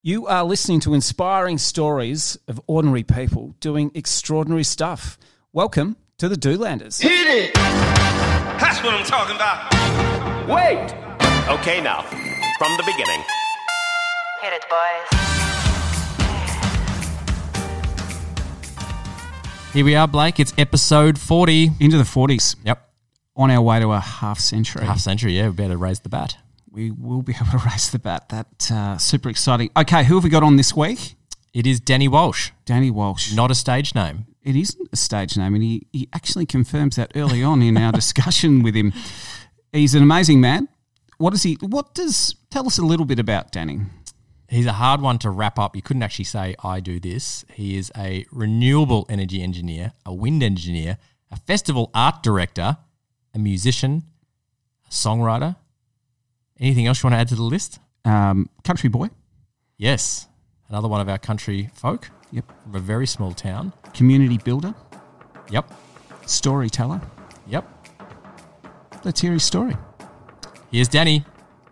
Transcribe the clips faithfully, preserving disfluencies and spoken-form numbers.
You are listening to inspiring stories of ordinary people doing extraordinary stuff. Welcome to the Doolanders. Hit it! That's what I'm talking about. Wait! Okay, now, from the beginning. Hit it, boys. Here we are, Blake. It's episode forty. Into the forties. Yep. On our way to a half century. Half century, yeah. We better raise the bat. We will be able to raise the bat. That uh, super exciting. Okay, who have we got on this week? It is Danny Walsh. Danny Walsh. Not a stage name. It isn't a stage name, and he, he actually confirms that early on in our discussion with him. He's an amazing man. What does he? What does? Tell us a little bit about Danny. He's a hard one to wrap up. You couldn't actually say, I do this. He is a renewable energy engineer, a wind engineer, a festival art director, a musician, a songwriter. Anything else you want to add to the list? Um, country boy. Yes. Another one of our country folk. Yep. From a very small town. Community builder. Yep. Storyteller. Yep. Let's hear his story. Here's Danny.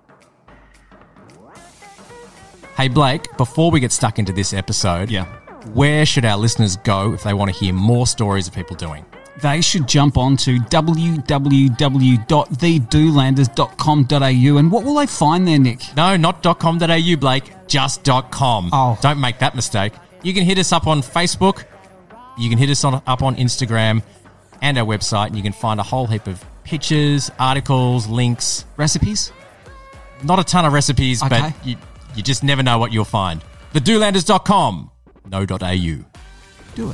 Hey, Blake, before we get stuck into this episode, Yeah. where should our listeners go if they want to hear more stories of people doing? They should jump on to w w w dot the doolanders dot com dot a u, and what will they find there, Nick? No, not .com.au, Blake, just .com. Oh. Don't make that mistake. You can hit us up on Facebook, you can hit us on, up on Instagram and our website, and you can find a whole heap of pictures, articles, links. Recipes? Not a ton of recipes, Okay. but you, you just never know what you'll find. the doolanders dot com, no .au. Do it.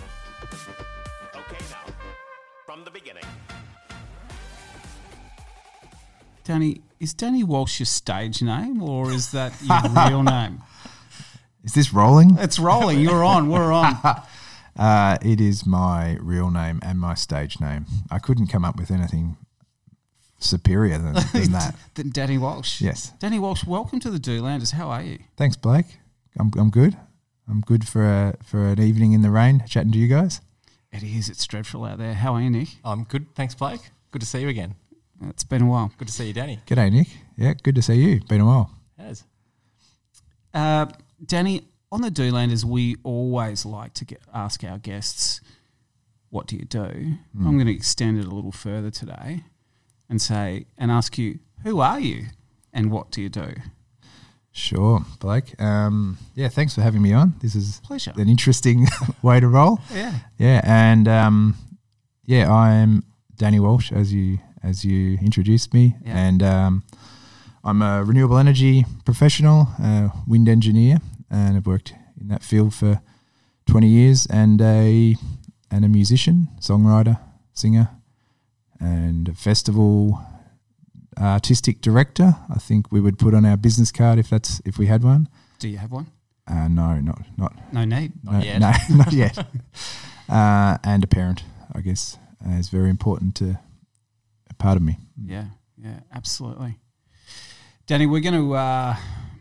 Okay, now, from the beginning. Danny, is Danny Walsh your stage name, or is that your real name? Is this rolling? It's rolling. You're on. We're on. Uh, it is my real name and my stage name. I couldn't come up with anything superior than, than that. Then Danny Walsh. Yes. Danny Walsh, welcome to the Doolanders. How are you? Thanks, Blake. I'm I'm good. I'm good for a, for an evening in the rain chatting to you guys. It is. It's dreadful out there. How are you, Nick? I'm good, thanks, Blake. Good to see you again. It's been a while. Good to see you, Danny. G'day, Nick. Yeah, good to see you. Been a while. Yes. Uh, Danny, on the Doolanders, we always like to get, ask our guests, what do you do? Mm. I'm going to extend it a little further today and say, and ask you, who are you and what do you do? Sure, Blake. Um, yeah, thanks for having me on. This is Pleasure. an interesting way to roll. Yeah. Yeah, and um, yeah, I'm Danny Walsh, as you as you introduced me, Yeah. and um, I'm a renewable energy professional, uh, wind engineer, and I've worked in that field for twenty years, and a and a musician, songwriter, singer, and a festival artistic director. I think we would put on our business card if that's if we had one. Do you have one? Uh, no, not not No need. no, Not yet. No, not yet. uh, and a parent, I guess, uh, is very important to a part of me. Yeah, yeah, absolutely. Danny, we're going to uh,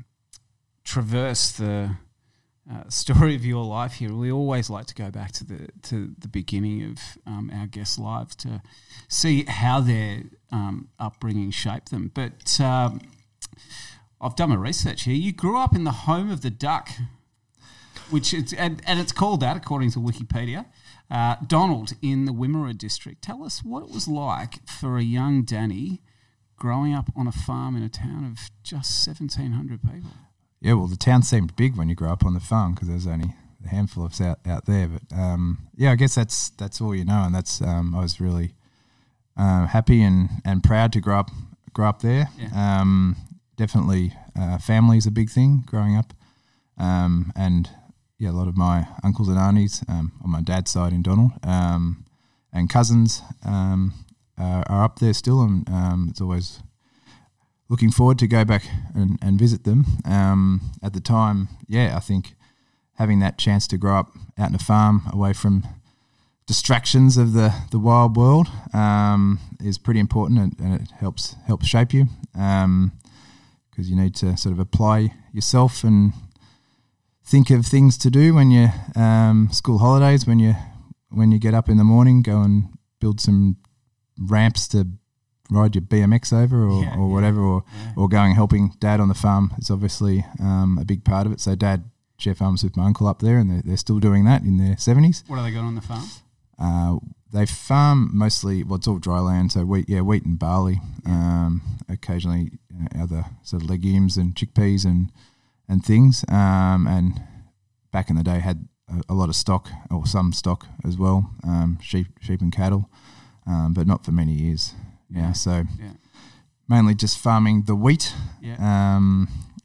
traverse the uh, story of your life here. We always like to go back to the to the beginning of um, our guests' lives to see how their um, upbringing shaped them. But um, I've done my research here. You grew up in the home of the duck, which it's, and, and it's called that according to Wikipedia. Uh, Donald in the Wimmera district. Tell us what it was like for a young Danny growing up on a farm in a town of just seventeen hundred people. Yeah, well, the town seemed big when you grew up on the farm because there's only a handful of us out, out there. But um, yeah, I guess that's that's all you know, and that's um, I was really uh, happy and, and proud to grow up grow up there. Yeah. Um, definitely, uh, family is a big thing growing up, um, and yeah, a lot of my uncles and aunties um, on my dad's side in Donald um, and cousins um, uh, are up there still, and um, it's always looking forward to go back and, and visit them. Um, at the time, yeah, I think having that chance to grow up out in a farm away from distractions of the, the wild world um, is pretty important, and, and it helps helps shape you because um, you need to sort of apply yourself and think of things to do when you um, school holidays, when you when you get up in the morning, go and build some ramps to ride your B M X over or, Yeah, or yeah, whatever, or yeah. or going helping Dad on the farm is obviously um, a big part of it. So Dad share farms with my uncle up there, and they're, they're still doing that in their seventies. What have they got on the farm? Uh, they farm mostly, well, it's all dry land, so wheat, yeah, wheat and barley. Um, occasionally uh, other sort of legumes and chickpeas and and things. Um, and back in the day, had a, a lot of stock, or some stock as well, um, sheep, sheep and cattle, um, but not for many years. Yeah, Yeah. so Yeah. mainly just farming the wheat. Yeah. Um,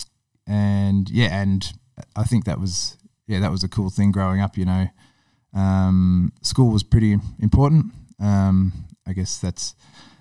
and yeah, and I think that was yeah that was a cool thing growing up. You know, um, school was pretty important. Um, I guess that's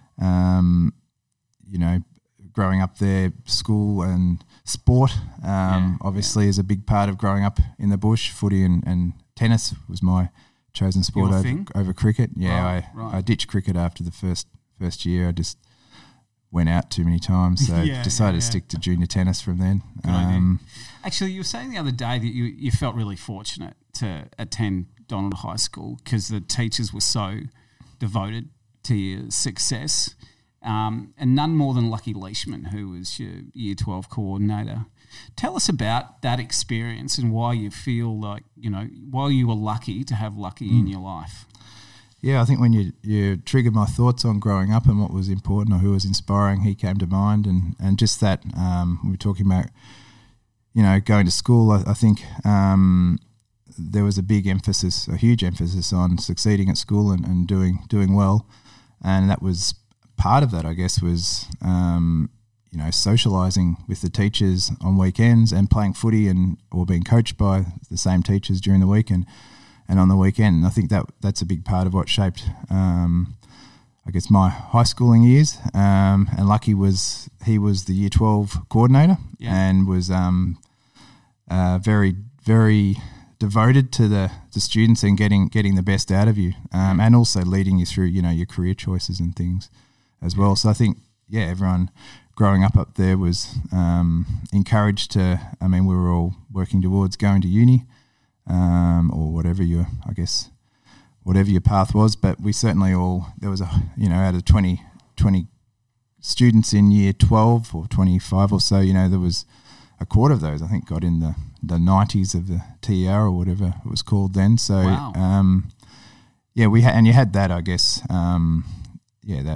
um, you know, growing up there, school and sport um, Yeah, obviously is a big part of growing up in the bush. Footy and, and tennis was my chosen sport Your over thing? over cricket. Yeah, Right, I, right. I ditched cricket after the first first year. I just went out too many times, so Yeah, decided yeah, to yeah. stick to junior tennis from then. Good idea. Um, Actually, you were saying the other day that you, you felt really fortunate to attend Donald High School because the teachers were so devoted to your success, um, and none more than Lucky Leishman, who was your Year twelve coordinator. Tell us about that experience and why you feel like, you know, why you were lucky to have Lucky Mm. in your life. Yeah, I think when you you triggered my thoughts on growing up and what was important or who was inspiring, he came to mind, and and just that um, we were talking about, you know, going to school. I, I think um, there was a big emphasis, a huge emphasis on succeeding at school and, and doing doing well, and that was part of that. I guess was um, you know, socialising with the teachers on weekends and playing footy and or being coached by the same teachers during the week and. and on the weekend. And I think that that's a big part of what shaped, um, I guess, my high schooling years. Um, and Lucky was, he was the Year twelve coordinator Yeah. and was um, uh, very, very devoted to the, the students and getting getting the best out of you, um, and also leading you through, you know, your career choices and things as well. So I think, yeah, everyone growing up up there was um, encouraged to, I mean, we were all working towards going to uni, um, or whatever your, I guess, whatever your path was. But we certainly all, there was a, you know, out of twenty, twenty students in year twelve or twenty-five or so, you know, there was a quarter of those, I think, got in the, the nineties of the T E R or whatever it was called then. So, Wow. um, yeah, we had, and you had that, I guess, um, yeah, that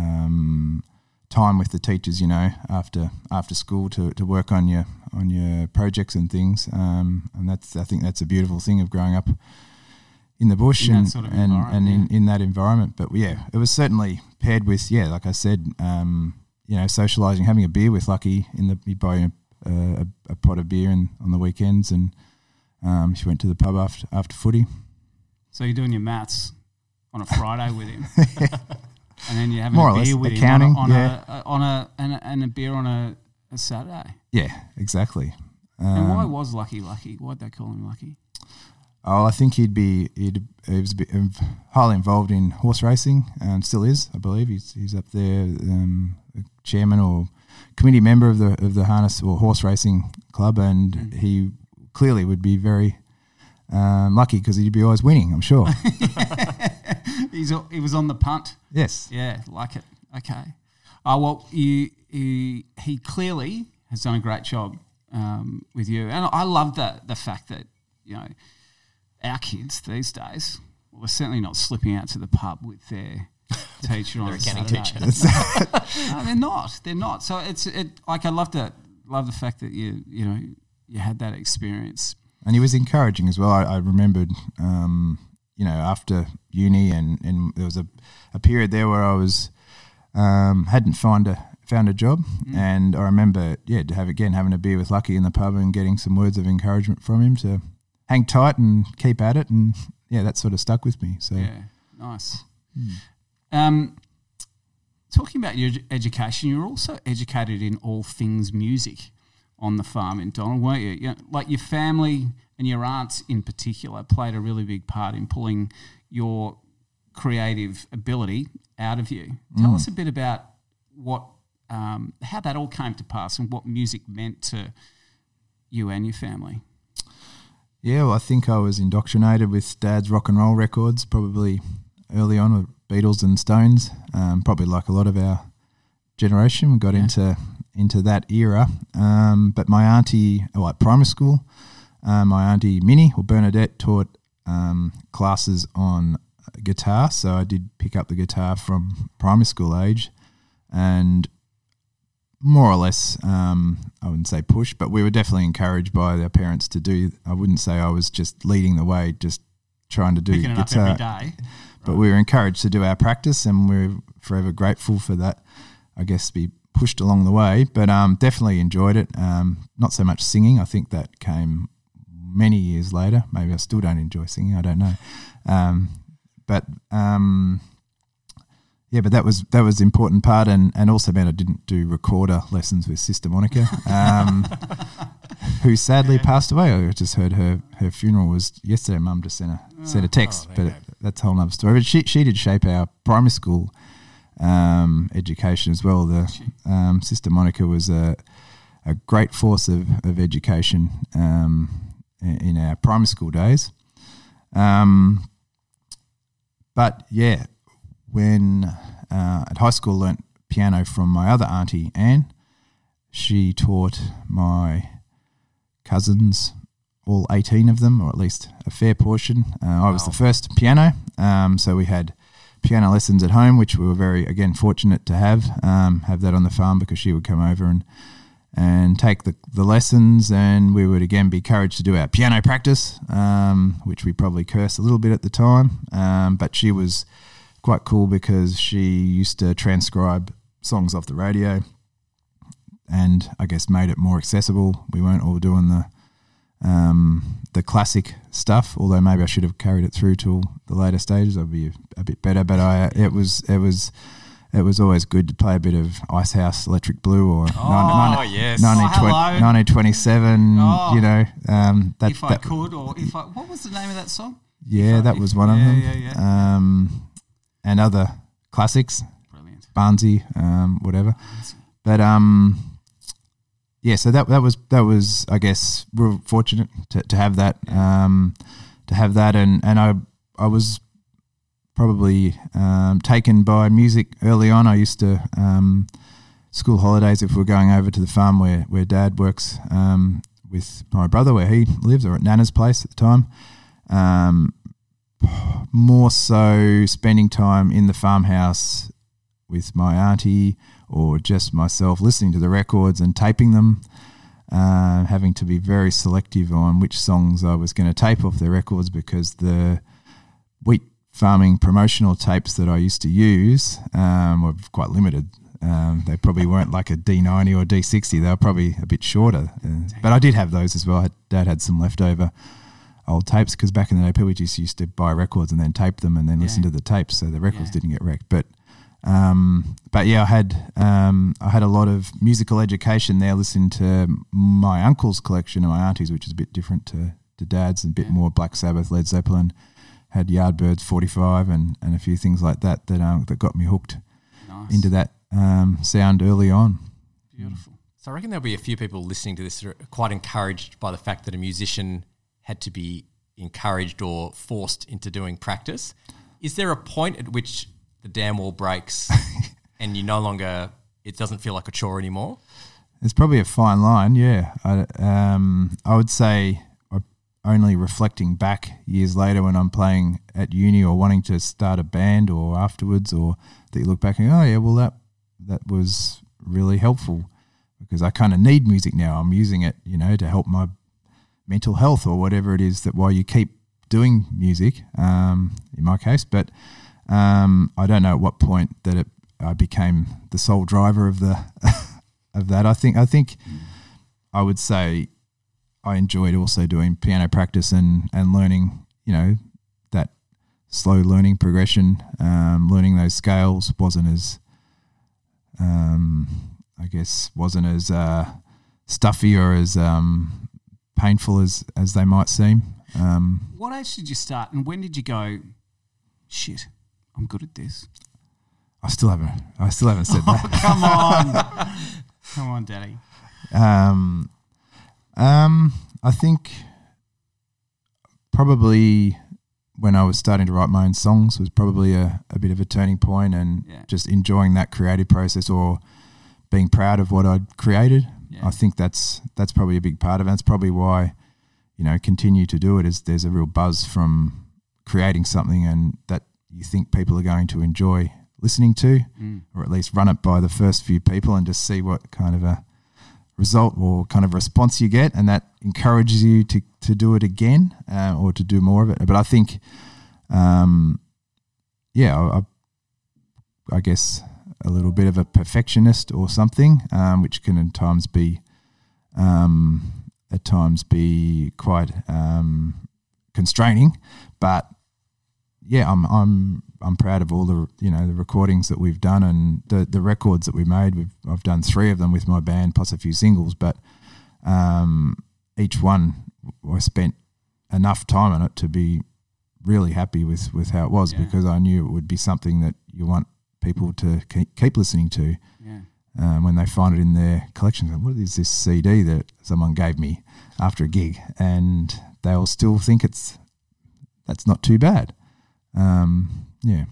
um, time with the teachers, you know, after after school to, to work on your on your projects and things, um, and that's I think that's a beautiful thing of growing up in the bush In that and sort of and, and environment, in, yeah. in that environment. But yeah, it was certainly paired with yeah, like I said, um, you know, socialising, having a beer with Lucky in the he'd buy a, a, a pot of beer in, on the weekends, and um, she went to the pub after after footy. So you're doing your maths on a Friday with him. And then you're having More a or less, beer with accounting, him on, a, on, yeah. a, a, on a and a and a beer on a, a Saturday. Yeah, exactly. And why Um, was Lucky Lucky? Why'd they call him Lucky? Oh, I think he'd be he'd he was a bit inv- highly involved in horse racing and still is, I believe. He's he's up there, um, chairman or committee member of the of the harness or horse racing club, and Mm. he clearly would be very um, lucky because he'd be always winning, I'm sure. He's a- he was on the punt. Yes. Yeah, like it. Okay. Oh well, you, you he clearly has done a great job um, with you, and I love that the fact that you know our kids these days. Well, they're certainly not slipping out to the pub with their teacher on Their a accounting Saturday. teacher. No, they're not. They're not. So it's it like I love that. Love the fact that you you know you had that experience. And he was encouraging as well. I, I remembered, um, you know, after uni, and, and there was a, a period there where I was um, hadn't found a found a job, Mm. and I remember, yeah, to have again having a beer with Lucky in the pub and getting some words of encouragement from him to hang tight and keep at it, and yeah, that sort of stuck with me. So Yeah, nice. Um, talking about your edu- education, you were also educated in all things music on the farm in Donald, weren't you? you know, like your family and your aunts in particular played a really big part in pulling your creative ability out of you. Tell Mm. us a bit about what, um, how that all came to pass and what music meant to you and your family. Yeah, well, I think I was indoctrinated with Dad's rock and roll records, probably early on with Beatles and Stones, um, probably like a lot of our generation. We got Yeah. into into that era. Um, but my auntie, well, at primary school, uh, my auntie Minnie or Bernadette taught um, classes on guitar. So I did pick up the guitar from primary school age, and more or less, um, I wouldn't say push, but we were definitely encouraged by our parents to do. I wouldn't say I was just leading the way, just trying to do Picking it up guitar. every day. But we were encouraged to do our practice, and we're forever grateful for that. I guess to be pushed along the way, but um, definitely enjoyed it. Um, not so much singing. I think that came many years later. Maybe I still don't enjoy singing. I don't know. Um, but um, yeah, but that was that was the important part, and, and also meant I didn't do recorder lessons with Sister Monica, um, who sadly passed away. I just heard her her funeral was yesterday. Mum just sent a sent a text, oh, but okay. that's a whole other story. But she she did shape our primary school um, education as well. The um, Sister Monica was a a great force of of education um, in, in our primary school days. Um, but yeah. When uh, at high school, learnt piano from my other auntie Anne. She taught my cousins, all eighteen of them, or at least a fair portion. Uh, I was Wow. the first piano, um, so we had piano lessons at home, which we were very again fortunate to have um, have that on the farm, because she would come over and and take the, the lessons, and we would again be encouraged to do our piano practice, um, which we probably cursed a little bit at the time, um, but she was quite cool because she used to transcribe songs off the radio and I guess made it more accessible. We weren't all doing the um, the classic stuff, although maybe I should have carried it through till the later stages. I'd be a, a bit better, but I it was it was it was always good to play a bit of Icehouse, Electric Blue, or Oh, yes. nineteen Oh, hello. nineteen twenty-seven. Oh. You know, um, that, If I that could, or if I, what was the name of that song? yeah, I- that if- was one of yeah, them. yeah, yeah. Um, and other classics. Brilliant. Barnsey, um, whatever. But um, yeah, so that that was that was I guess we we're fortunate to, to have that, um, to have that, and, and I I was probably um, taken by music early on. I used to um, school holidays if we we're going over to the farm where where Dad works um, with my brother, where he lives, or at Nana's place at the time. Um, more so spending time in the farmhouse with my auntie or just myself, listening to the records and taping them, uh, having to be very selective on which songs I was going to tape off their records, because the wheat farming promotional tapes that I used to use um, were quite limited. Um, they probably weren't like a D ninety or D sixty. They were probably a bit shorter. Uh, but I did have those as well. Dad had some leftover old tapes, because back in the day people just used to buy records and then tape them and then Yeah. listen to the tapes, so the records Yeah. didn't get wrecked. But um, but yeah, I had um, I had a lot of musical education there, listening to my uncle's collection and my auntie's, which is a bit different to, to Dad's, and a bit more Black Sabbath, Led Zeppelin, had Yardbirds forty-five and, and a few things like that that um, that got me hooked Nice. into that um, sound early on. Beautiful. So I reckon there'll be a few people listening to this that are quite encouraged by the fact that a musician had to be encouraged or forced into doing practice. Is there a point at which the dam wall breaks and you no longer, it doesn't feel like a chore anymore? It's probably a fine line, yeah. I, um, I would say I, only reflecting back years later when I'm playing at uni or wanting to start a band or afterwards, or that you look back and go, oh yeah, well that that was really helpful, because I kind of need music now. I'm using it, you know, to help my mental health or whatever it is, that why you keep doing music, um, in my case. But um, I don't know at what point that it I became the sole driver of the of that. I think I think I would say I enjoyed also doing piano practice and, and learning, you know, that slow learning progression, um, learning those scales wasn't as um, I guess wasn't as uh, stuffy or as um, painful as, as they might seem. Um, What age did you start, and when did you go, shit, I'm good at this? I still haven't. I still haven't said that. Come on. Come on, Daddy. Um, um, I think probably when I was starting to write my own songs was probably a, a bit of a turning point, and Yeah. just enjoying that creative process, or being proud of what I'd created. Yeah. I think that's that's probably a big part of it. That's probably why, you know, continue to do it. Is there's a real buzz from creating something and that you think people are going to enjoy listening to, mm. or at least run it by the first few people and just see what kind of a result or kind of response you get, and that encourages you to, to do it again uh, or to do more of it. But I think, um, yeah, I, I guess a little bit of a perfectionist or something, um, which can at times be, um, at times be quite um, constraining. But yeah, I'm I'm I'm proud of all the you know the recordings that we've done and the the records that we made. We've I've done three of them with my band plus a few singles, but um, each one I spent enough time on it to be really happy with, with how it was, yeah. because I knew it would be something that you want people to keep, keep listening to. Yeah. Um, when they find it in their collection, what is this C D that someone gave me after a gig, and they'll still think it's that's not too bad. Um, yeah.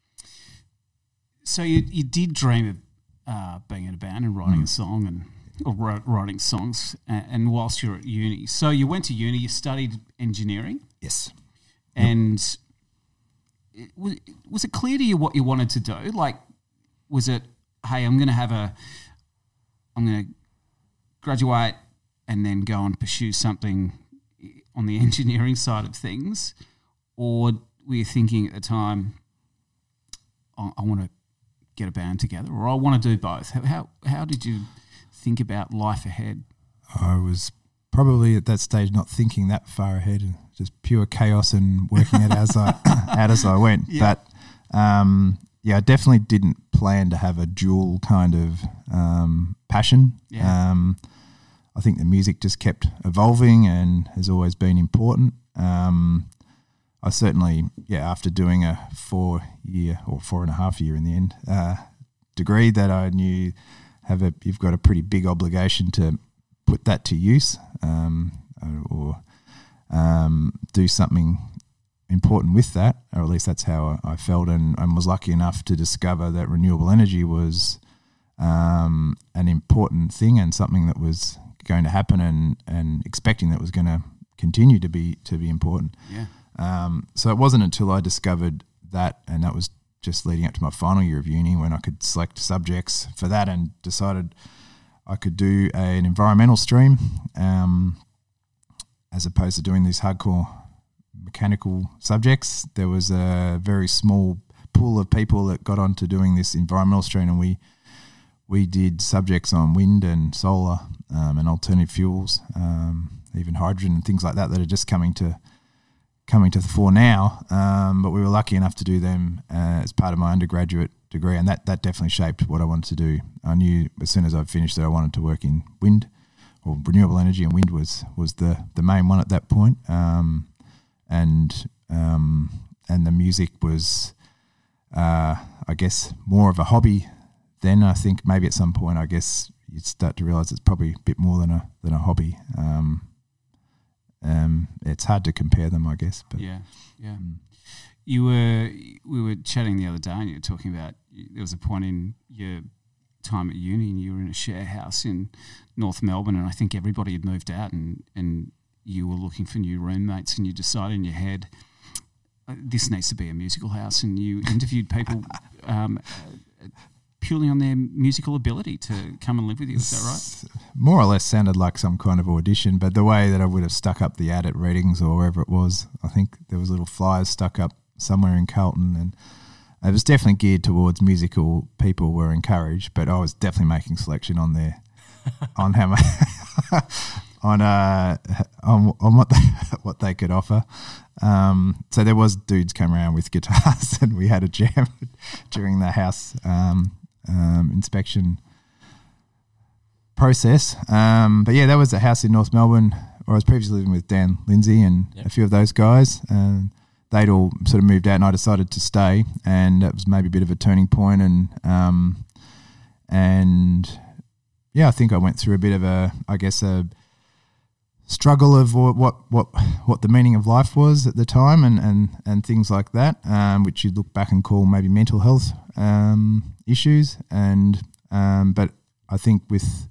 So you you did dream of uh, being in a band and writing mm. a song and or wrote, writing songs, and, and whilst you're at uni, so you went to uni, you studied engineering. Yes. And yep. it, was, was it clear to you what you wanted to do? Like, was it, hey, I'm going to have a, I'm going to graduate and then go and pursue something on the engineering side of things? Or were you thinking at the time, I, I want to get a band together, or I want to do both? How, how how did you think about life ahead? I was probably at that stage not thinking that far ahead, just pure chaos and working it as I out as I went. Yeah. But um, yeah, I definitely didn't plan to have a dual kind of um, passion. Yeah. Um, I think the music just kept evolving and has always been important. Um, I certainly, yeah, after doing a four-year or four and a half year in the end uh, degree, that I knew have a you've got a pretty big obligation to put that to use, um, or um, do something important with that, or at least that's how I felt, and, and was lucky enough to discover that renewable energy was um, an important thing and something that was going to happen, and, and expecting that was going to continue to be to be important. Yeah. Um, so it wasn't until I discovered that, and that was just leading up to my final year of uni, when I could select subjects for that, and decided I could do a, an environmental stream um, as opposed to doing these hardcore mechanical subjects. There was a very small pool of people that got onto doing this environmental stream, and we we did subjects on wind and solar um, and alternative fuels, um, even hydrogen and things like that that are just coming to coming to the fore now, um, but we were lucky enough to do them uh, as part of my undergraduate degree, and that, that definitely shaped what I wanted to do. I knew as soon as I finished that I wanted to work in wind or renewable energy, and wind was was the, the main one at that point. Um, and um, and the music was, uh, I guess, more of a hobby then. I think maybe at some point, I guess you'd start to realise it's probably a bit more than a than a hobby. Um, Um, it's hard to compare them, I guess. But yeah, yeah. Mm. You were we were chatting the other day, and you were talking about there was a point in your time at uni, and you were in a share house in North Melbourne, and I think everybody had moved out, and and you were looking for new roommates, and you decided in your head, this needs to be a musical house, and you interviewed people um, purely on their musical ability to come and live with you. Is that right? More or less sounded like some kind of audition, but the way that I would have stuck up the ad at Readings or wherever it was, I think there was little flyers stuck up somewhere in Carlton, and it was definitely geared towards musical people were encouraged, but I was definitely making selection on there, on how much, on uh on, on what they, what they could offer. Um, so there was dudes come around with guitars, and we had a jam during the house um, um, inspection process. Um, but yeah, that was a house in North Melbourne where I was previously living with Dan Lindsay and yep. a few of those guys. And they'd all sort of moved out, and I decided to stay, and that was maybe a bit of a turning point. And um, and yeah, I think I went through a bit of a, I guess, a struggle of what what what, what the meaning of life was at the time, and, and, and things like that, um, which you'd look back and call maybe mental health um, issues. And um, but I think with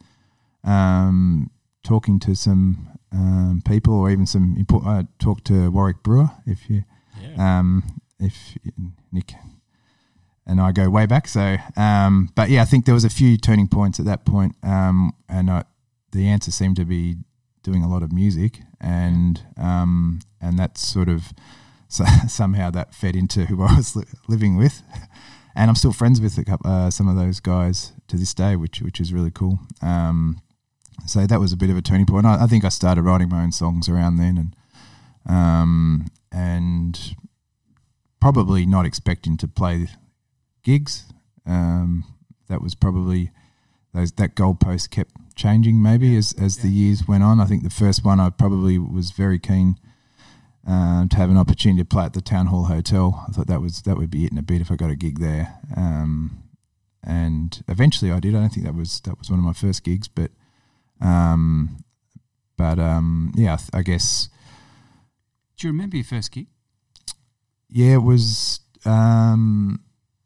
um, talking to some um, people, or even some important, I talked to Warwick Brewer. If you, Yeah. um, if Nick and I go way back, so um, but yeah, I think there was a few turning points at that point, um, and I, the answer seemed to be doing a lot of music, and um, and that's sort of so somehow that fed into who I was li- living with, and I'm still friends with a couple, uh, some of those guys to this day, which which is really cool. Um, so that was a bit of a turning point. I, I think I started writing my own songs around then, and um, and probably not expecting to play gigs. Um, that was probably those that goalpost kept changing maybe yeah. as as yeah. the years went on. I think the first one I probably was very keen um, to have an opportunity to play at the Town Hall Hotel. I thought that was that would be it in a bit if I got a gig there. Um, and eventually I did. I don't think that was that was one of my first gigs, but um, but um, yeah, I, th- I guess. Do you remember your first gig? Yeah, it was. Um,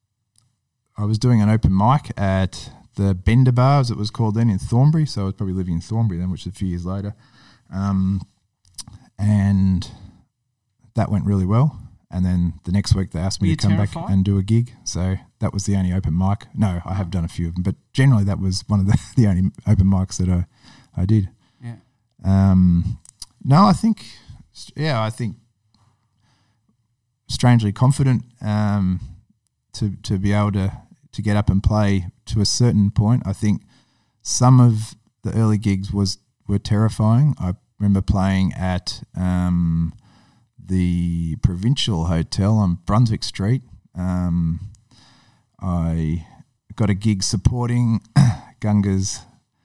I was doing an open mic at the Bender Bar, as it was called then, in Thornbury. So I was probably living in Thornbury then, which is a few years later. Um, and that went really well. And then the next week they asked me Were to come terrified? back and do a gig. So that was the only open mic. No, I have done a few of them, but generally that was one of the, the only open mics that I, I did. Yeah. Um, no, I think, yeah, I think strangely confident um, to to be able to, to get up and play to a certain point. I think some of the early gigs was were terrifying. I remember playing at um, the Provincial Hotel on Brunswick Street. Um, I got a gig supporting Gunga's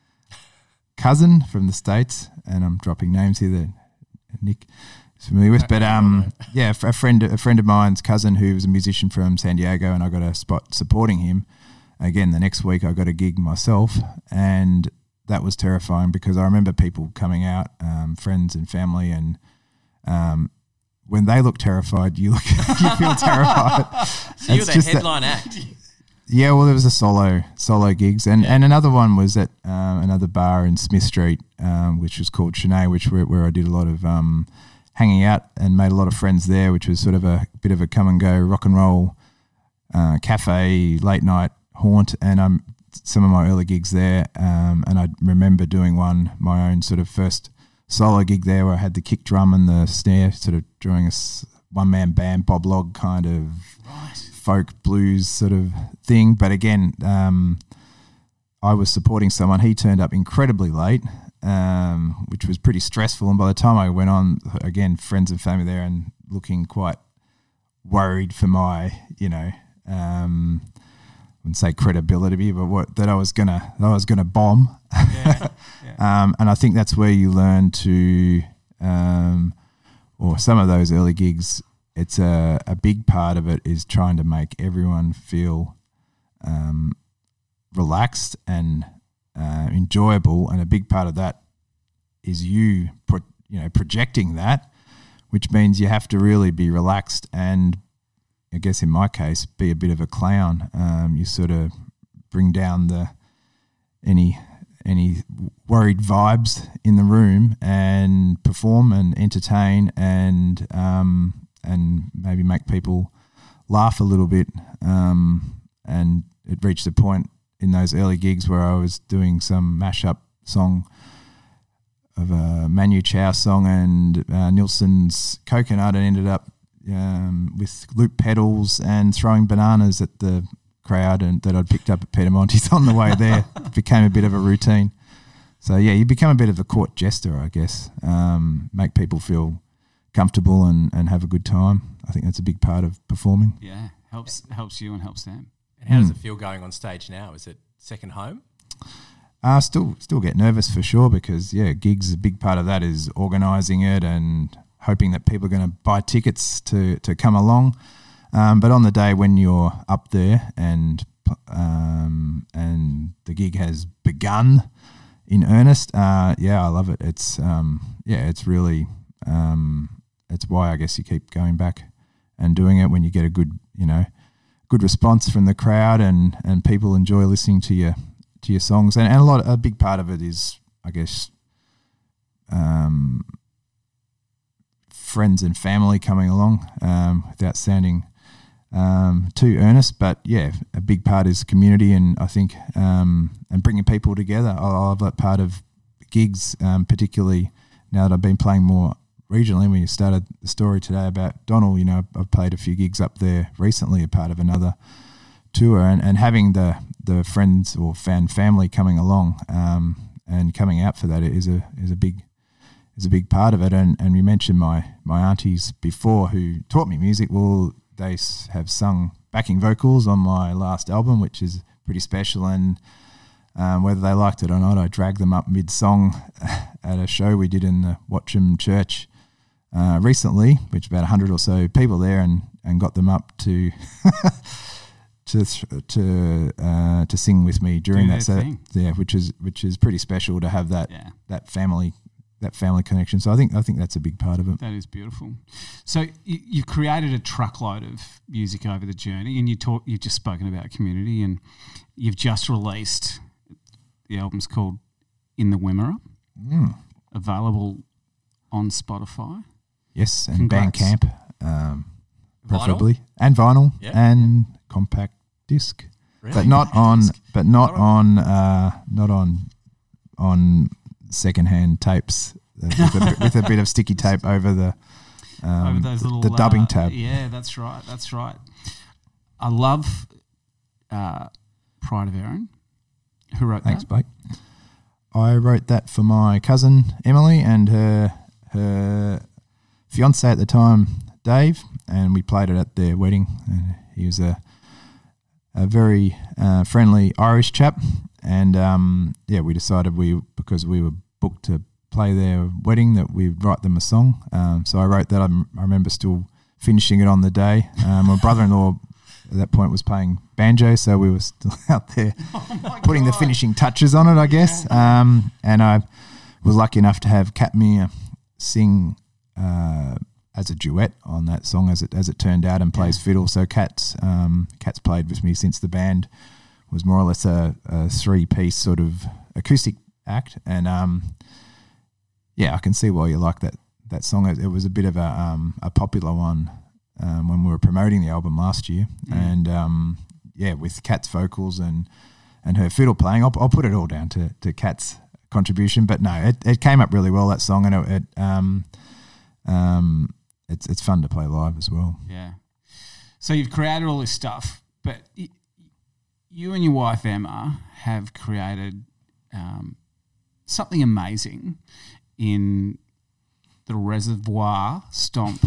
cousin from the States, and I'm dropping names here that Nick is familiar with. But um, yeah, a friend a friend of mine's cousin who was a musician from San Diego, and I got a spot supporting him. Again, the next week I got a gig myself, and that was terrifying because I remember people coming out, um, friends and family, and um, when they look terrified, you look you feel terrified. So you're It's the just that- headline act. Yeah, well, there was a solo solo gigs, and, and another one was at um, another bar in Smith Street, um, which was called Chennai, which where, where I did a lot of um, hanging out and made a lot of friends there, which was sort of a bit of a come and go rock and roll uh, cafe late night haunt, and um, some of my early gigs there, um, and I remember doing one my own sort of first solo gig there where I had the kick drum and the snare, sort of doing a one man band, Bob Log kind of. Right. Folk blues sort of thing, but again, um, I was supporting someone. He turned up incredibly late, um, which was pretty stressful. And by the time I went on, again, friends and family there, and looking quite worried for my, you know, um, I wouldn't say credibility, but what that I was gonna, that I was gonna bomb. Yeah, yeah. um, and I think that's where you learn to, um, or some of those early gigs. It's a, a big part of it is trying to make everyone feel um, relaxed and uh, enjoyable, and a big part of that is you pro- you know projecting that, which means you have to really be relaxed and, I guess in my case, be a bit of a clown. Um, you sort of bring down the any any worried vibes in the room and perform and entertain and. Um, and maybe make people laugh a little bit. Um, and it reached a point in those early gigs where I was doing some mashup song of a Manu Chao song and uh, Nilsson's Coconut, and ended up um, with loop pedals and throwing bananas at the crowd and that I'd picked up at Peter Monty's on the way there. It became a bit of a routine. So, yeah, you become a bit of a court jester, I guess, um, make people feel comfortable and, and have a good time. I think that's a big part of performing. Yeah, helps helps you and helps them. And how does Mm. it feel going on stage now? Is it second home? I uh, still still get nervous for sure because, yeah, gigs, a big part of that is organising it and hoping that people are going to buy tickets to, to come along. Um, but on the day when you're up there and um, and the gig has begun in earnest, uh, yeah, I love it. It's um, yeah, it's really um, it's why I guess you keep going back and doing it when you get a good, you know, good response from the crowd and, and people enjoy listening to your to your songs, and, and a lot a big part of it is, I guess, um, friends and family coming along, um, without sounding um, too earnest, but yeah, a big part is community, and I think um, and bringing people together. I, I love that part of gigs, um, particularly now that I've been playing more regionally. When you started the story today about Donald, you know, I've played a few gigs up there recently, a part of another tour, and, and having the the friends or fan family coming along um, and coming out for that is a is a big is a big part of it. And and you mentioned my my aunties before who taught me music. Well, they s- have sung backing vocals on my last album, which is pretty special. And um, whether they liked it or not, I dragged them up mid song at a show we did in the Watcham Church uh, recently, which about a hundred or so people there, and and got them up to. to to uh, to sing with me during Do that their set, thing. yeah, which is which is pretty special to have that Yeah. that family that family connection. So I think I think that's a big part of it. That is beautiful. So you, you've created a truckload of music over the journey, and you talk. You've just spoken about community, and you've just released the album's called "In the Wimmera," Mm. available on Spotify. Yes, and Congrats. Bandcamp, um, Vinyl? preferably, and vinyl, Yeah. and compact disc, Really? but not Compact on, disc. but not Not on, uh, not on, on secondhand tapes uh, with, a, bit- with a bit of sticky tape over the. Um, over those little the dubbing uh, tab. Yeah, that's right. That's right. I love uh, Pride of Erin. Who wrote Thanks, that? Blake. I wrote that for my cousin Emily and her her fiance at the time, Dave, and we played it at their wedding. And he was a a very uh, friendly Irish chap, and um, yeah, we decided we because we were booked to play their wedding that we'd write them a song. Um, so I wrote that. I'm, I remember still finishing it on the day. Um, my brother-in-law at that point was playing banjo, so we were still out there putting the finishing touches on it, I guess. Um, and I was lucky enough to have Kat Mia sing uh, as a duet on that song, as it as it turned out, and plays fiddle. So Kat's um, Kat's played with me since the band was more or less a, a three-piece sort of acoustic act, and um, yeah, I can see why you like that that song. It, it was a bit of a um, a popular one um, when we were promoting the album last year, and um, yeah, with Kat's vocals and and her fiddle playing, I'll, I'll put it all down to to Kat's contribution. But no, it, it came up really well, that song, and it, it um um it's it's fun to play live as well. Yeah. So you've created all this stuff, but y- you and your wife Emma have created um, something amazing in the Reservoir Stomp.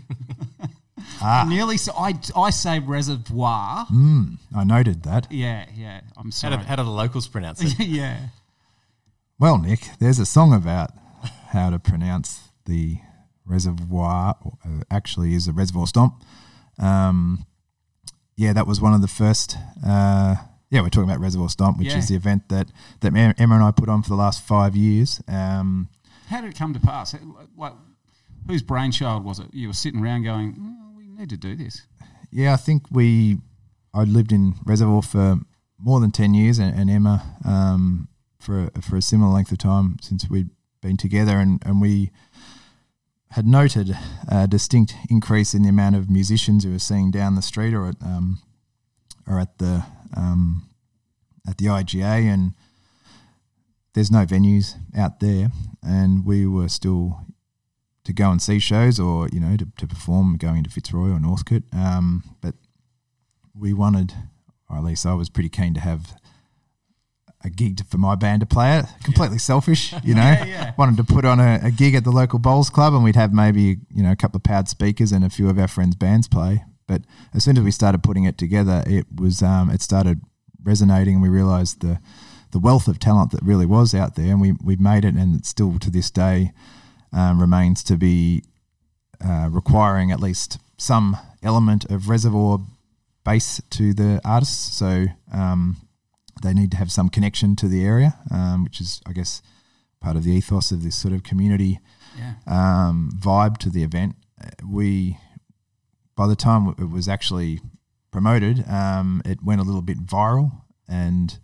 Ah. I nearly, s- I, I say reservoir. Mm, I noted that. Yeah, yeah. I'm How sorry. do, how do the locals pronounce it? yeah. Well, Nick, there's a song about how to pronounce the reservoir. Uh, actually, is a reservoir stomp. Um, yeah, that was one of the first. Uh, yeah, we're talking about Reservoir Stomp, which Yeah. is the event that that Em- Emma and I put on for the last five years. Um, How did it come to pass? Like, whose brainchild was it? You were sitting around going, oh, we need to do this. yeah, I think we. I lived in Reservoir for more than ten years, and, and Emma um, for a, for a similar length of time since we'd been together, and, and we had noted a distinct increase in the amount of musicians who were seeing down the street or at um, or at the um, at the I G A, and there's no venues out there, and we were still to go and see shows or you know to, to perform going to Fitzroy or Northcote, um, but we wanted, or at least I was pretty keen to have a gig to, for my band to play it. Completely selfish, you know. Yeah, yeah. Wanted to put on a, a gig at the local bowls club, and we'd have maybe you know a couple of powered speakers and a few of our friends' bands play. But as soon as we started putting it together, it was um, it started resonating, and we realised the the wealth of talent that really was out there, and we we made it, and it still to this day um, remains to be uh, requiring at least some element of Reservoir bass to the artists. So. Um, They need to have some connection to the area, um, which is, I guess, part of the ethos of this sort of community Yeah. um, vibe to the event. We, by the time it was actually promoted, um, it went a little bit viral, and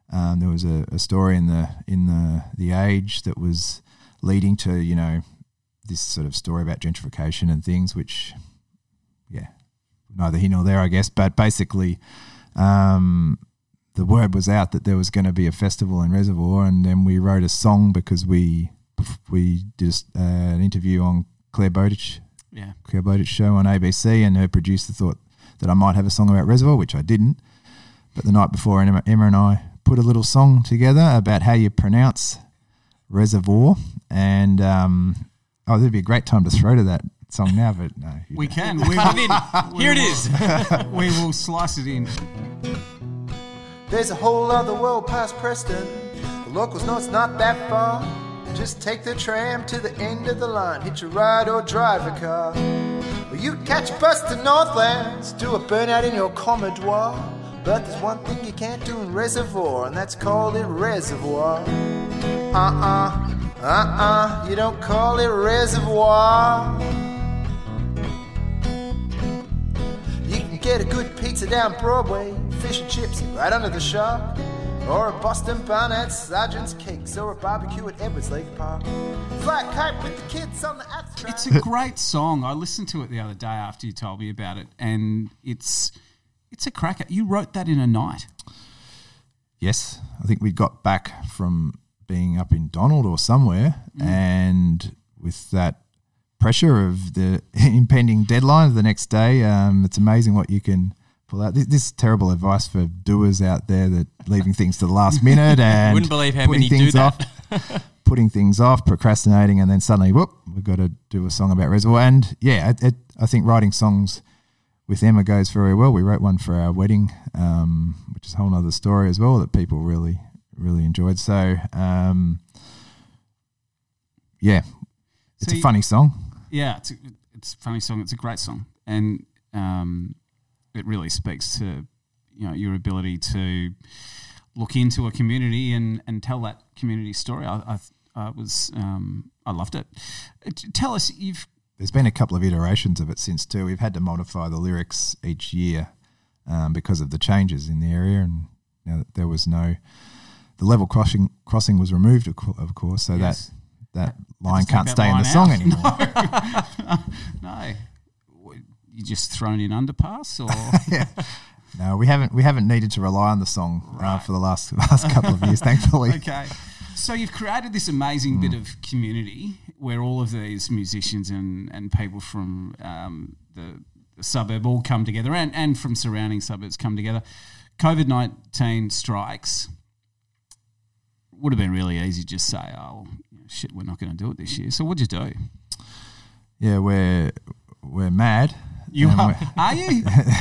Um, there was a, a story in the in the the Age that was leading to, you know, this sort of story about gentrification and things, which, yeah, neither here nor there, I guess. But basically, um, the word was out that there was going to be a festival in Reservoir, and then we wrote a song because we we did uh, an interview on Claire Bowditch, Yeah. Claire Bowditch show on A B C, and her producer thought that I might have a song about Reservoir, which I didn't. But the night before, Emma, Emma and I put a little song together about how you pronounce reservoir, and um, oh, there'd be a great time to throw to that song now, but no. We don't. can. We Cut will, it in. Here it is. we will slice it in. There's a whole other world past Preston. The locals know it's not that far. Just take the tram to the end of the line, hitch a ride or drive a car. Or you catch a bus to Northlands, do a burnout in your Commodore. But there's one thing you can't do in Reservoir, and that's call it Reservoir. Uh-uh, uh-uh, you don't call it Reservoir. You can get a good pizza down Broadway, fish and chips right under the Shark, or a Boston bun at Sergeant's Cakes, or a barbecue at Edwards Lake Park. Flat kite with the kids on the abstract. It's a great song. I listened to it the other day after you told me about it, and it's it's a cracker. You wrote that in a night. Yes, I think we got back from being up in Donald or somewhere, mm. and with that pressure of the impending deadline of the next day, um, it's amazing what you can pull out. This, this is terrible advice for doers out there that leaving things to the last minute and Wouldn't believe how putting many do things that. off, putting things off, procrastinating, and then suddenly, whoop, we've got to do a song about Reservoir. And yeah, it, it, I think writing songs with Emma goes very well. We wrote one for our wedding, um, which is a whole other story as well that people really, really enjoyed. So, um, yeah, it's So a funny song. Yeah, it's a, it's a funny song. It's a great song, and um, it really speaks to, you know, your ability to look into a community and, and tell that community story. I I, I was um, I loved it. Uh, Tell us, you've There's been a couple of iterations of it since too. We've had to modify the lyrics each year um, because of the changes in the area, and you know, there was no the level crossing crossing was removed, of, co- of course, so Yes. that that Had line to can't take stay that in the line song out. anymore. no, you just thrown in underpass or yeah. No, we haven't we haven't needed to rely on the song uh, for the last last couple of years, thankfully. Okay. So you've created this amazing mm. bit of community where all of these musicians and, and people from um, the, the suburb all come together, and, and from surrounding suburbs come together. COVID nineteen strikes. Would have been really easy to just say, oh, shit, we're not going to do it this year. So what'd you do? Yeah, we're we're mad. You and are? we're- Are you?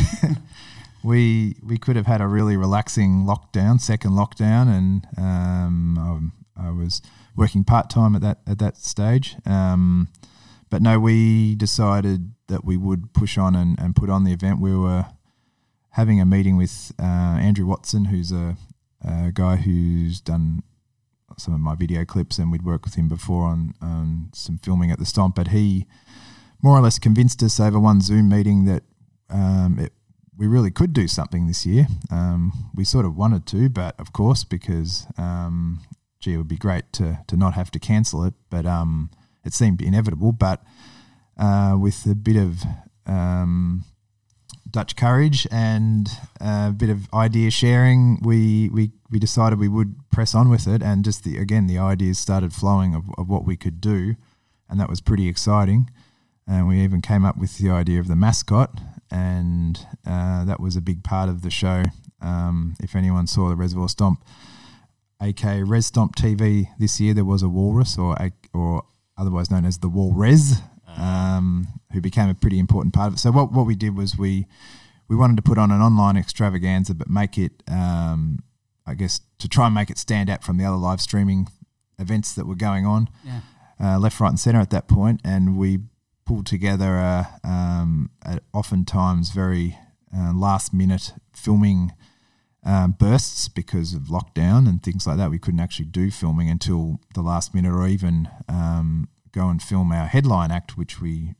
we we could have had a really relaxing lockdown, second lockdown, and um, I, I was working part time at that at that stage. Um, but no, we decided that we would push on and, and put on the event. We were having a meeting with uh, Andrew Watson, who's a, a guy who's done some of my video clips, and we'd worked with him before on, on some filming at the Stomp. But he more or less convinced us over one Zoom meeting that um, it, we really could do something this year. Um, we sort of wanted to, but of course, because um, gee, it would be great to to not have to cancel it, but um, it seemed inevitable. But uh, with a bit of um, Dutch courage and a bit of idea sharing, we, we we decided we would press on with it, and just the again the ideas started flowing of, of what we could do, and that was pretty exciting. And we even came up with the idea of the mascot, and uh, that was a big part of the show. Um, if anyone saw the Reservoir Stomp, aka Res Stomp T V this year, there was a walrus, or or otherwise known as the Walrez, um, who became a pretty important part of it. So what what we did was we we wanted to put on an online extravaganza, but make it, um, I guess, to try and make it stand out from the other live streaming events that were going on, Yeah. uh, left, right, and centre at that point, and we pulled together a, um, a oftentimes very uh, last minute filming um, bursts because of lockdown and things like that. We couldn't actually do filming until the last minute, or even um, go and film our headline act, which we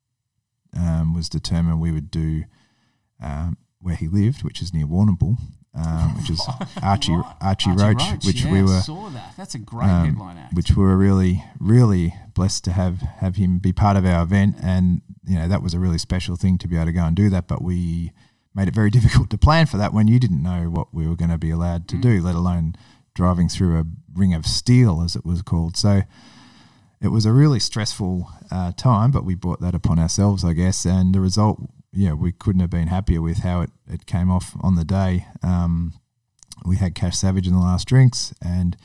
um, was determined we would do um, where he lived, which is near Warrnambool. um, which is Archie Right. Archie, Archie Roach, Roach, which yeah, we were saw that. That's a great um, headline act. which we were really really blessed to have have him be part of our event, and you know that was a really special thing to be able to go and do that. But we made it very difficult to plan for that when you didn't know what we were going to be allowed to Mm. do, let alone driving through a ring of steel, as it was called. So it was a really stressful uh, time, but we brought that upon ourselves, I guess. And the result, yeah, we couldn't have been happier with how it, it came off on the day. Um, we had Cash Savage in the last drinks, and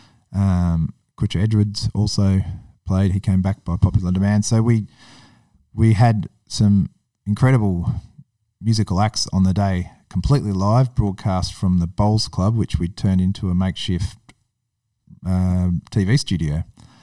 um, Kutcher Edwards also played. He came back by popular demand. So we we had some incredible musical acts on the day, completely live, broadcast from the Bowls Club, which we turned into a makeshift uh, T V studio.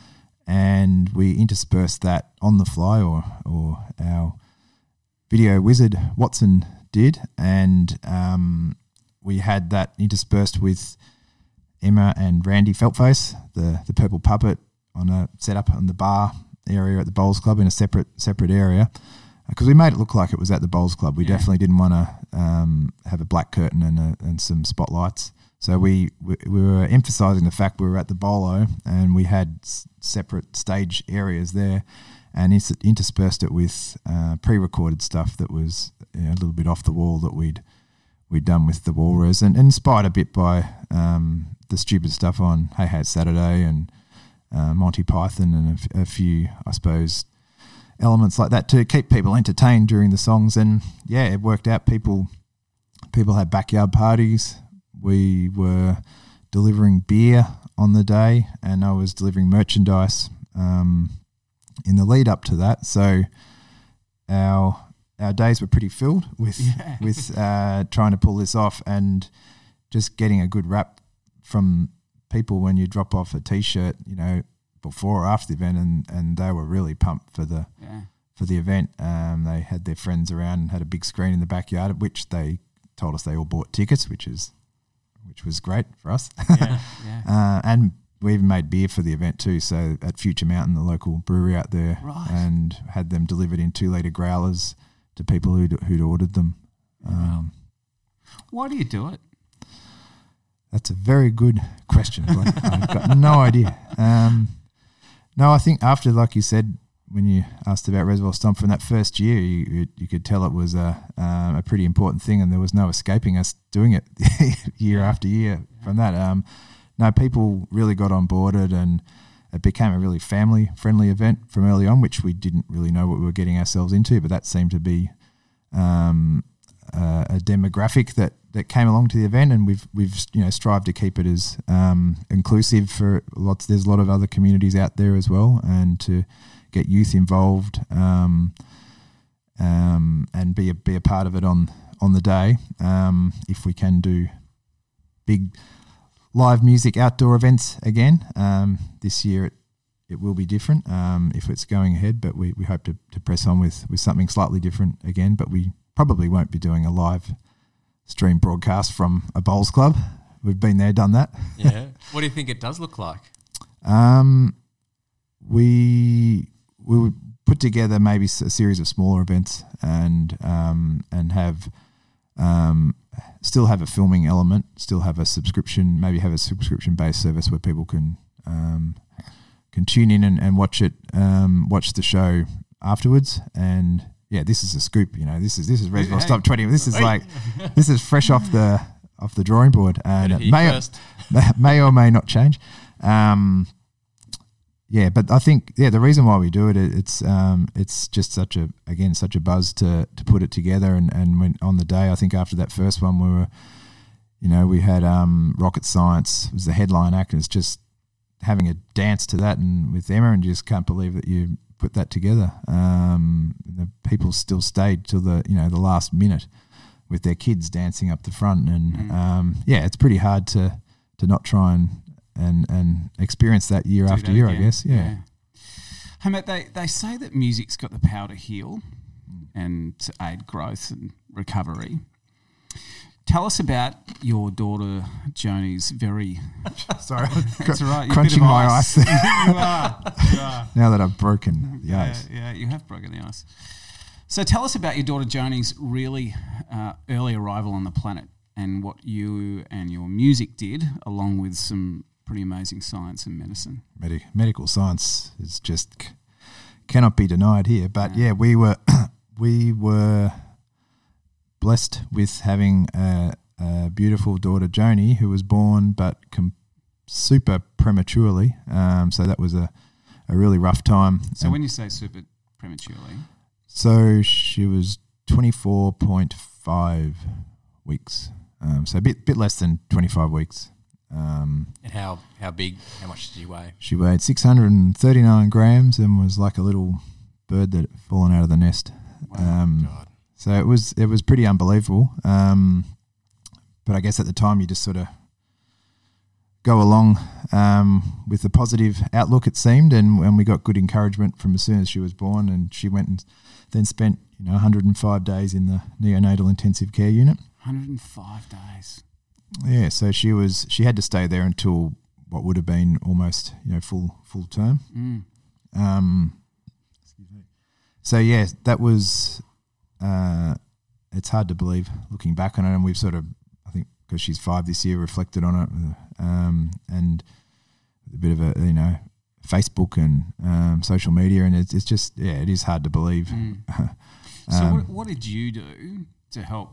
And we interspersed that on the fly, or or our video wizard Watson did, and um, we had that interspersed with Emma and Randy Feltface, the the Purple Puppet, on a setup on the bar area at the Bowls Club in a separate separate area, because we made it look like it was at the Bowls Club. We Yeah. definitely didn't want to um, have a black curtain and a, and some spotlights. So we, we we were emphasising the fact we were at the Bolo, and we had s- separate stage areas there, and ins- interspersed it with uh, pre-recorded stuff that was, you know, a little bit off the wall that we'd we'd done with the Walrus, and, and inspired a bit by um, the stupid stuff on Hey Hey It's Saturday and uh, Monty Python, and a, f- a few, I suppose, elements like that to keep people entertained during the songs. And yeah, it worked out. People people had backyard parties. We were delivering beer on the day, and I was delivering merchandise um, in the lead up to that. So our our days were pretty filled with Yeah. with uh, trying to pull this off, and just getting a good rap from people when you drop off a T-shirt, you know, before or after the event, and, and they were really pumped for the Yeah. for the event. Um, they had their friends around and had a big screen in the backyard, at which they told us they all bought tickets, which is which was great for us. Yeah, yeah. uh, and we even made beer for the event too. So at Future Mountain, the local brewery out there, Right. and had them delivered in two litre growlers to people who'd, who'd ordered them. Um, Why do you do it? That's a very good question. Blake. I've got no idea. Um, no, I think after, like you said, when you asked about Reservoir Stomp from that first year, you you, you could tell it was a um, a pretty important thing, and there was no escaping us doing it year after year from that. Um, no, people really got on boarded, and it became a really family friendly event from early on, which we didn't really know what we were getting ourselves into, but that seemed to be um, uh, a demographic that, that came along to the event, and we've we've you know strived to keep it as um, inclusive for lots. There's a lot of other communities out there as well, and to get youth involved um, um, and be a be a part of it on on the day. Um, if we can do big live music outdoor events again um, this year, it it will be different um, if it's going ahead. But we, we hope to, to press on with with something slightly different again. But we probably won't be doing a live stream broadcast from a bowls club. We've been there, done that. Yeah. What do you think it does look like? Um, we we would put together maybe s- a series of smaller events, and um, and have um, still have a filming element, still have a subscription, maybe have a subscription based service where people can um, can tune in and, and watch it, um, watch the show afterwards. And yeah, this is a scoop. You know, this is this is Reservoir Hey. Stop twenty. This is like this is fresh off the off the drawing board, and Better it hear may first. may or may not change. Um, yeah, but I think yeah, the reason why we do it, it it's um, it's just such a again such a buzz to to put it together, and and when on the day, I think after that first one, we were, you know, we had um, Rocket Science was the headline act, and it's just having a dance to that, and with Emma, and you just can't believe that you put that together. Um, the people still stayed till the you know the last minute with their kids dancing up the front, and Mm. um, yeah, it's pretty hard to to not try and and and experience that year Do after that year, I again. guess. Yeah. Hey, mate, they, they say that music's got the power to heal and to aid growth and recovery. Tell us about your daughter Joni's very... Sorry, That's all right. You're a bit crunching of my ice. ice. you are. You are. Now that I've broken the Yeah, ice. yeah, you have broken the ice. So tell us about your daughter Joni's really uh, early arrival on the planet. and what you and your music did, along with some pretty amazing science and medicine. Medi- medical science is just c- cannot be denied here. But yeah, we were we were blessed with having a, a beautiful daughter, Joni, who was born but com- super prematurely. Um, so that was a, a really rough time. So And when you say super prematurely, so she was twenty-four point five weeks. Um, so a bit bit less than twenty-five weeks. Um, And how how big? How much did you weigh? She weighed six hundred thirty-nine grams and was like a little bird that had fallen out of the nest. Um, God. so it was it was pretty unbelievable. Um, but I guess at the time you just sort of go along um, with the positive outlook, it seemed, and, and we got good encouragement from as soon as she was born, and she went and then spent you know one hundred five days in the neonatal intensive care unit. one hundred five days. Yeah, so she was she had to stay there until what would have been almost you know full full term. Mm. Um, excuse me. So yeah, that was. Uh, it's hard to believe looking back on it, and we've sort of, I think, because she's five this year, reflected on it, um, and a bit of a you know Facebook and um, social media, and it's it's just yeah, it is hard to believe. Mm. um, So what, what did you do to help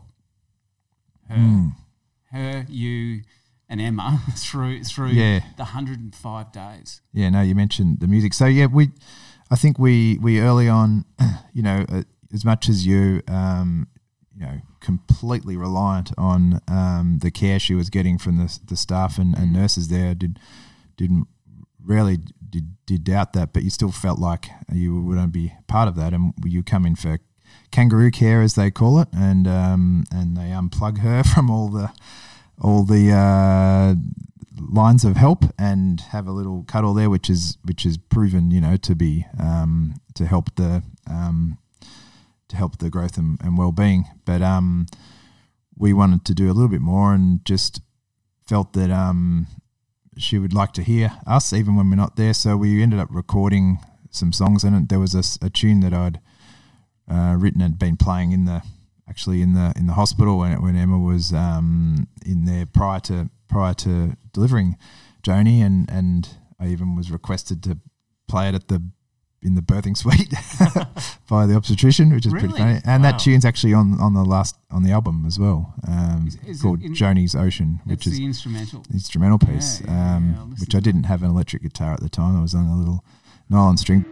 her, Mm. her, you, and Emma through through Yeah. the one hundred five days? Yeah, no, you mentioned the music. So yeah, we, I think we we early on, you know, uh, as much as you, um, you know, completely reliant on um, the care she was getting from the the staff and, and nurses there, did didn't rarely did did doubt that, but you still felt like you would not be part of that, and you come in for kangaroo care, as they call it, and um, and they unplug her from all the all the uh, lines of help and have a little cuddle there, which is which is proven, you know, to be um, to help the um, to help the growth and, and well-being. But um, we wanted to do a little bit more, and just felt that um, she would like to hear us even when we're not there. So we ended up recording some songs, and there was a, a tune that I'd uh, written and been playing in the actually in the in the hospital when when Emma was um, in there prior to prior to delivering Joni, and, and I even was requested to play it at the in the birthing suite by the obstetrician, which is Really? pretty funny. And Wow. that tune's actually on, on the last on the album as well, um, Is- is it called in- Joni's Ocean, which It's is the instrumental. the instrumental piece, Yeah, yeah, um, yeah, I'll listen which to I didn't have an electric guitar at the time. I was on a little nylon string.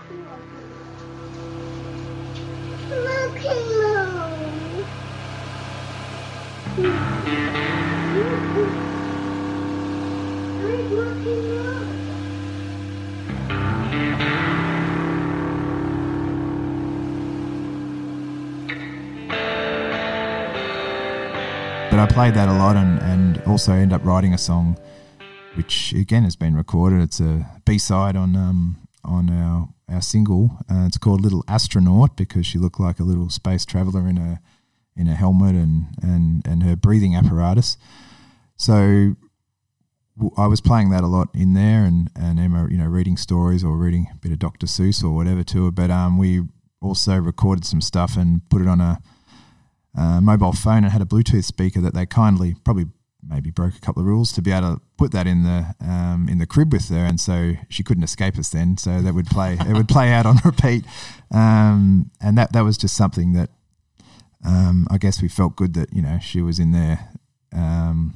But I played that a lot, and, and also end up writing a song, which again has been recorded. It's a B side on um, on our our single. Uh, it's called Little Astronaut, because she looked like a little space traveler in a in a helmet and and and her breathing apparatus. So w- I was playing that a lot in there, and, and Emma, you know, reading stories or reading a bit of Doctor Seuss or whatever to her. But um, we also recorded some stuff and put it on a uh, mobile phone, and had a Bluetooth speaker that they kindly probably maybe broke a couple of rules to be able to put that in the um, in the crib with her, and so she couldn't escape us then. So that would play it would play out on repeat, um, and that that was just something that um, I guess we felt good that, you know, she was in there. Um,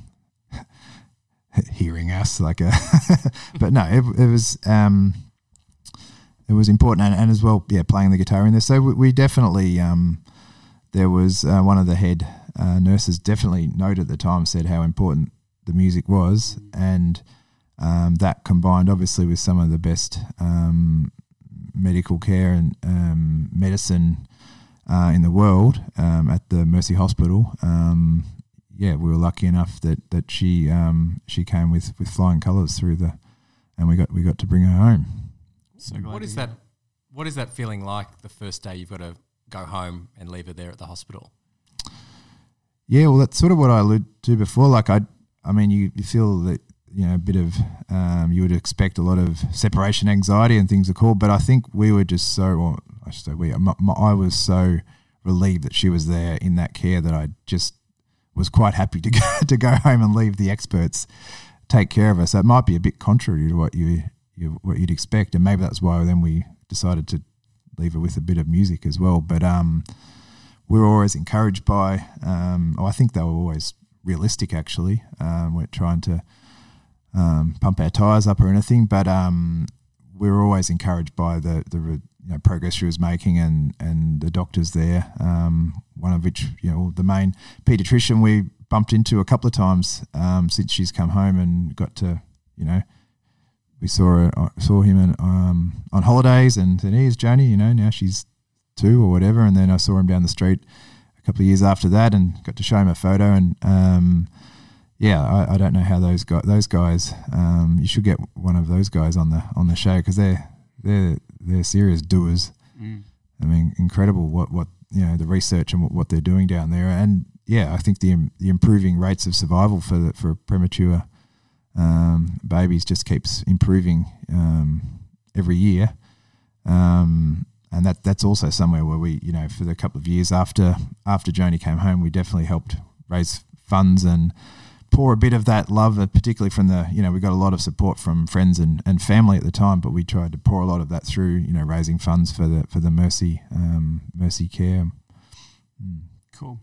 hearing us like a but no it, it was um it was important, and, and as well yeah playing the guitar in there. So we, we definitely um there was uh, one of the head uh, nurses definitely noted at the time, said how important the music was, and um that combined obviously with some of the best um medical care and um medicine uh in the world um at the Mercy Hospital. um Yeah, we were lucky enough that that she um, she came with, with flying colours through the, and we got we got to bring her home. So glad What to is hear. that? What is that feeling like the first day you've got to go home and leave her there at the hospital? Yeah, well, that's sort of what I alluded to before. Like I, I mean, you, you feel that, you know, a bit of um, you would expect a lot of separation anxiety and things are called, but I think we were just so, or I should say we, my, my, I was so relieved that she was there in that care that I just was quite happy to go to go home and leave the experts take care of us. So it might be a bit contrary to what you, you what you'd expect, and maybe that's why then we decided to leave it with a bit of music as well. But um, we were always encouraged by. Um, oh, I think they were always realistic. Actually, um, we're trying to um, pump our tyres up or anything, but um, we were always encouraged by the the you know, progress she was making and and the doctors there. Um, one of which, you know, the main paediatrician we bumped into a couple of times um, since she's come home and got to, you know, we saw her, saw him in, um, on holidays and said, here's Joni, you know, now she's two or whatever. And then I saw him down the street a couple of years after that and got to show him a photo. And um, yeah, I, I don't know how those guys, those guys, um, you should get one of those guys on the on the show because they're they're they're serious doers. Mm. I mean, incredible what what you know the research and what, what they're doing down there. And yeah, I think the the improving rates of survival for the, for premature um, babies just keeps improving um, every year. Um, and that that's also somewhere where we, you know, for the couple of years after after Joni came home, we definitely helped raise funds and pour a bit of that love, particularly from the, you know, we got a lot of support from friends and, and family at the time, but we tried to pour a lot of that through, you know, raising funds for the for the Mercy um, Mercy Care. Mm. Cool.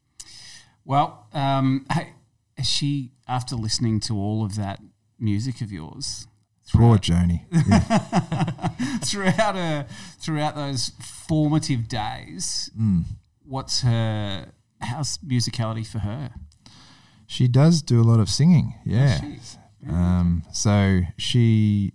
Well, um, hey, is she, after listening to all of that music of yours, poor Joni, yeah. throughout her, throughout those formative days, mm. what's her, how's musicality for her? She does do a lot of singing, yeah. Oh, um, so she,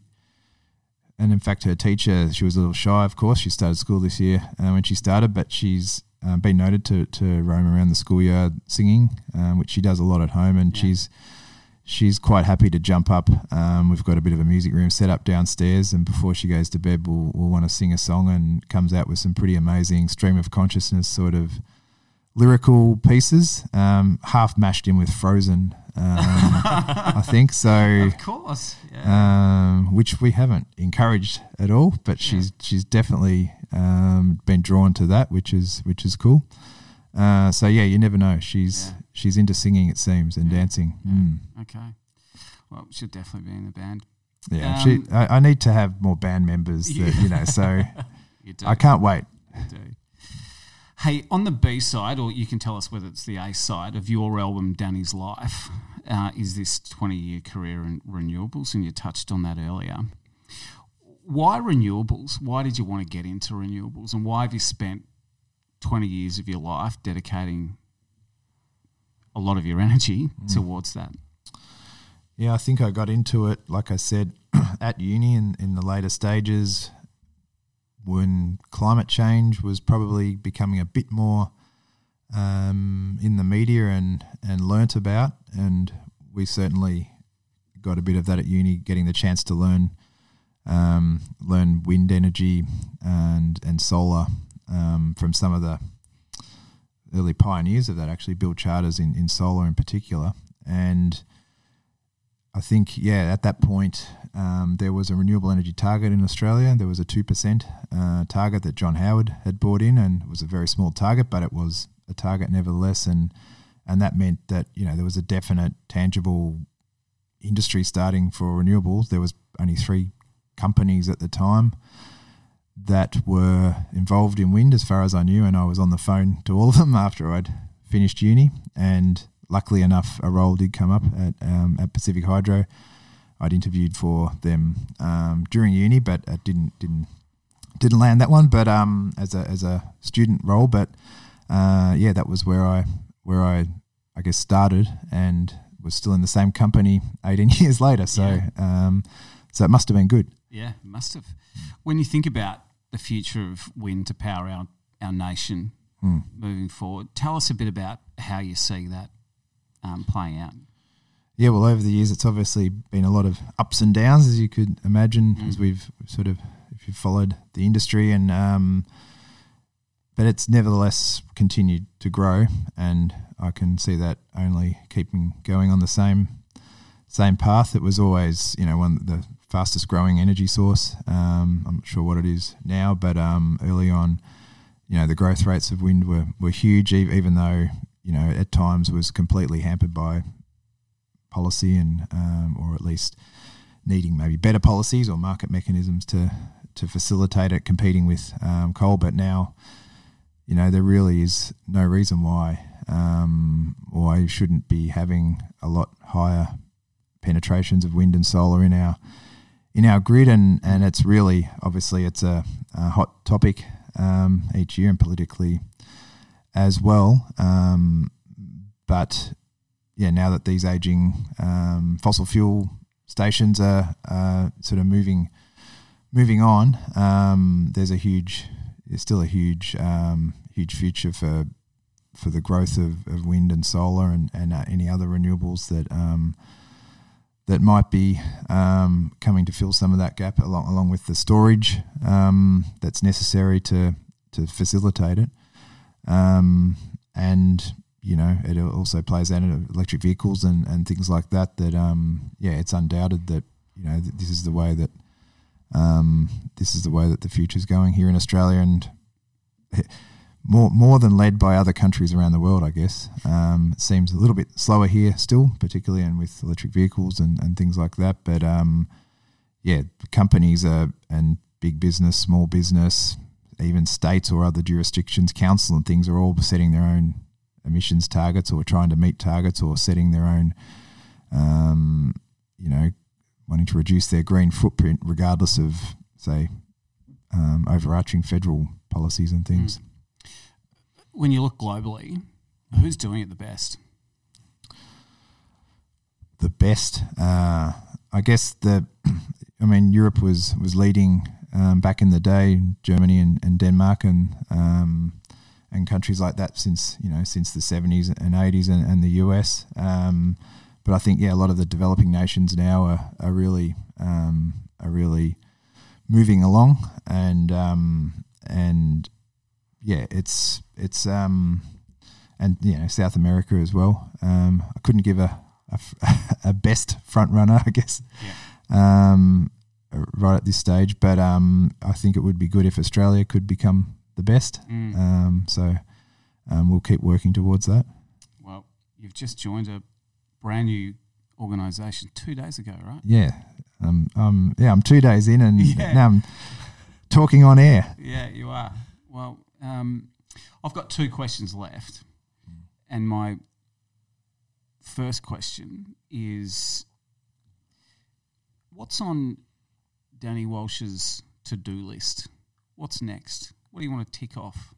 and in fact, her teacher, she was a little shy, of course. She started school this year uh, when she started, but she's uh, been noted to, to roam around the schoolyard singing, um, which she does a lot at home, and yeah. she's she's quite happy to jump up. Um, we've got a bit of a music room set up downstairs, and before she goes to bed, we'll, we'll want to sing a song, and comes out with some pretty amazing stream of consciousness sort of lyrical pieces, um, half mashed in with Frozen, um, I think. So, of course, yeah. um, which we haven't encouraged at all, but yeah. she's she's definitely um, been drawn to that, which is which is cool. Uh, so yeah, you never know. She's yeah. she's into singing, it seems, and yeah. dancing. Yeah. Mm. Okay, well, she'll definitely be in the band. Yeah, um, she. I, I need to have more band members. Yeah. That, you know, so you do. I can't wait. You do. Hey, on the B side, or you can tell us whether it's the A side of your album, Danny's Life, uh, is this twenty-year career in renewables, and you touched on that earlier. Why renewables? Why did you want to get into renewables, and why have you spent twenty years of your life dedicating a lot of your energy mm. towards that? Yeah, I think I got into it, like I said, at uni in, in the later stages, when climate change was probably becoming a bit more um, in the media and, and learnt about, and we certainly got a bit of that at uni, getting the chance to learn um, learn wind energy and and solar um, from some of the early pioneers of that, actually, Bill Charters in, in solar in particular. And I think, yeah, at that point, um, there was a renewable energy target in Australia. There was a two percent uh, target that John Howard had brought in, and it was a very small target, but it was a target nevertheless. And and that meant that, you know, there was a definite, tangible industry starting for renewables. There was only three companies at the time that were involved in wind, as far as I knew, and I was on the phone to all of them after I'd finished uni. And luckily enough, a role did come up at um, at Pacific Hydro. I'd interviewed for them um, during uni, but it didn't didn't didn't land that one. But um, as a as a student role, but uh, yeah, that was where I where I I guess started, and was still in the same company eighteen years later. So yeah. um, so it must have been good. Yeah, it must have. When you think about the future of wind to power our our nation hmm. moving forward, tell us a bit about how you see that um, playing out. Yeah, well, over the years, it's obviously been a lot of ups and downs, as you could imagine, Mm. as we've sort of, if you've followed the industry, and um, but it's nevertheless continued to grow, and I can see that only keeping going on the same same path. It was always, you know, one of the fastest growing energy source. Um, I'm not sure what it is now, but um, early on, you know, the growth rates of wind were, were huge, even though, you know, at times was completely hampered by policy and um, or at least needing maybe better policies or market mechanisms to to facilitate it, competing with um, coal. But now, you know, there really is no reason why um, why you shouldn't be having a lot higher penetrations of wind and solar in our in our grid, and, and it's really obviously it's a, a hot topic um, each year and politically as well. Um, but yeah, now that these aging um, fossil fuel stations are uh, sort of moving moving on, um, there's a huge, there's still a huge um, huge future for for the growth of, of wind and solar and and uh, any other renewables that um, that might be um, coming to fill some of that gap, along along with the storage um, that's necessary to to facilitate it. Um, and you know, it also plays out in electric vehicles and, and things like that. That um, yeah, it's undoubted that you know th- this is the way that um, this is the way that the future is going here in Australia, and more more than led by other countries around the world, I guess. Um, it seems a little bit slower here still, particularly and with electric vehicles and, and things like that. But um, yeah, companies are, and big business, small business, even states or other jurisdictions, council and things are all setting their own emissions targets or trying to meet targets or setting their own, um, you know, wanting to reduce their green footprint regardless of, say, um, overarching federal policies and things. Mm. When you look globally, who's doing it the best? The best, uh, I guess the, I mean, Europe was was leading um, back in the day, Germany and, and Denmark and um, and countries like that since you know since the seventies and eighties and, and the U S. Um, but I think yeah, a lot of the developing nations now are are really um, are really moving along and um, and. Yeah, it's it's um, and you know South America as well. Um, I couldn't give a a, a best front runner, I guess, yeah. um, right at this stage. But um, I think it would be good if Australia could become the best. Mm. Um, so um, we'll keep working towards that. Well, you've just joined a brand new organisation two days ago, right? Yeah, um, um, yeah, I'm two days in, and yeah. now I'm talking on air. Yeah, you are. Well. Um, I've got two questions left, and my first question is, what's on Danny Walsh's to-do list? What's next? What do you want to tick off?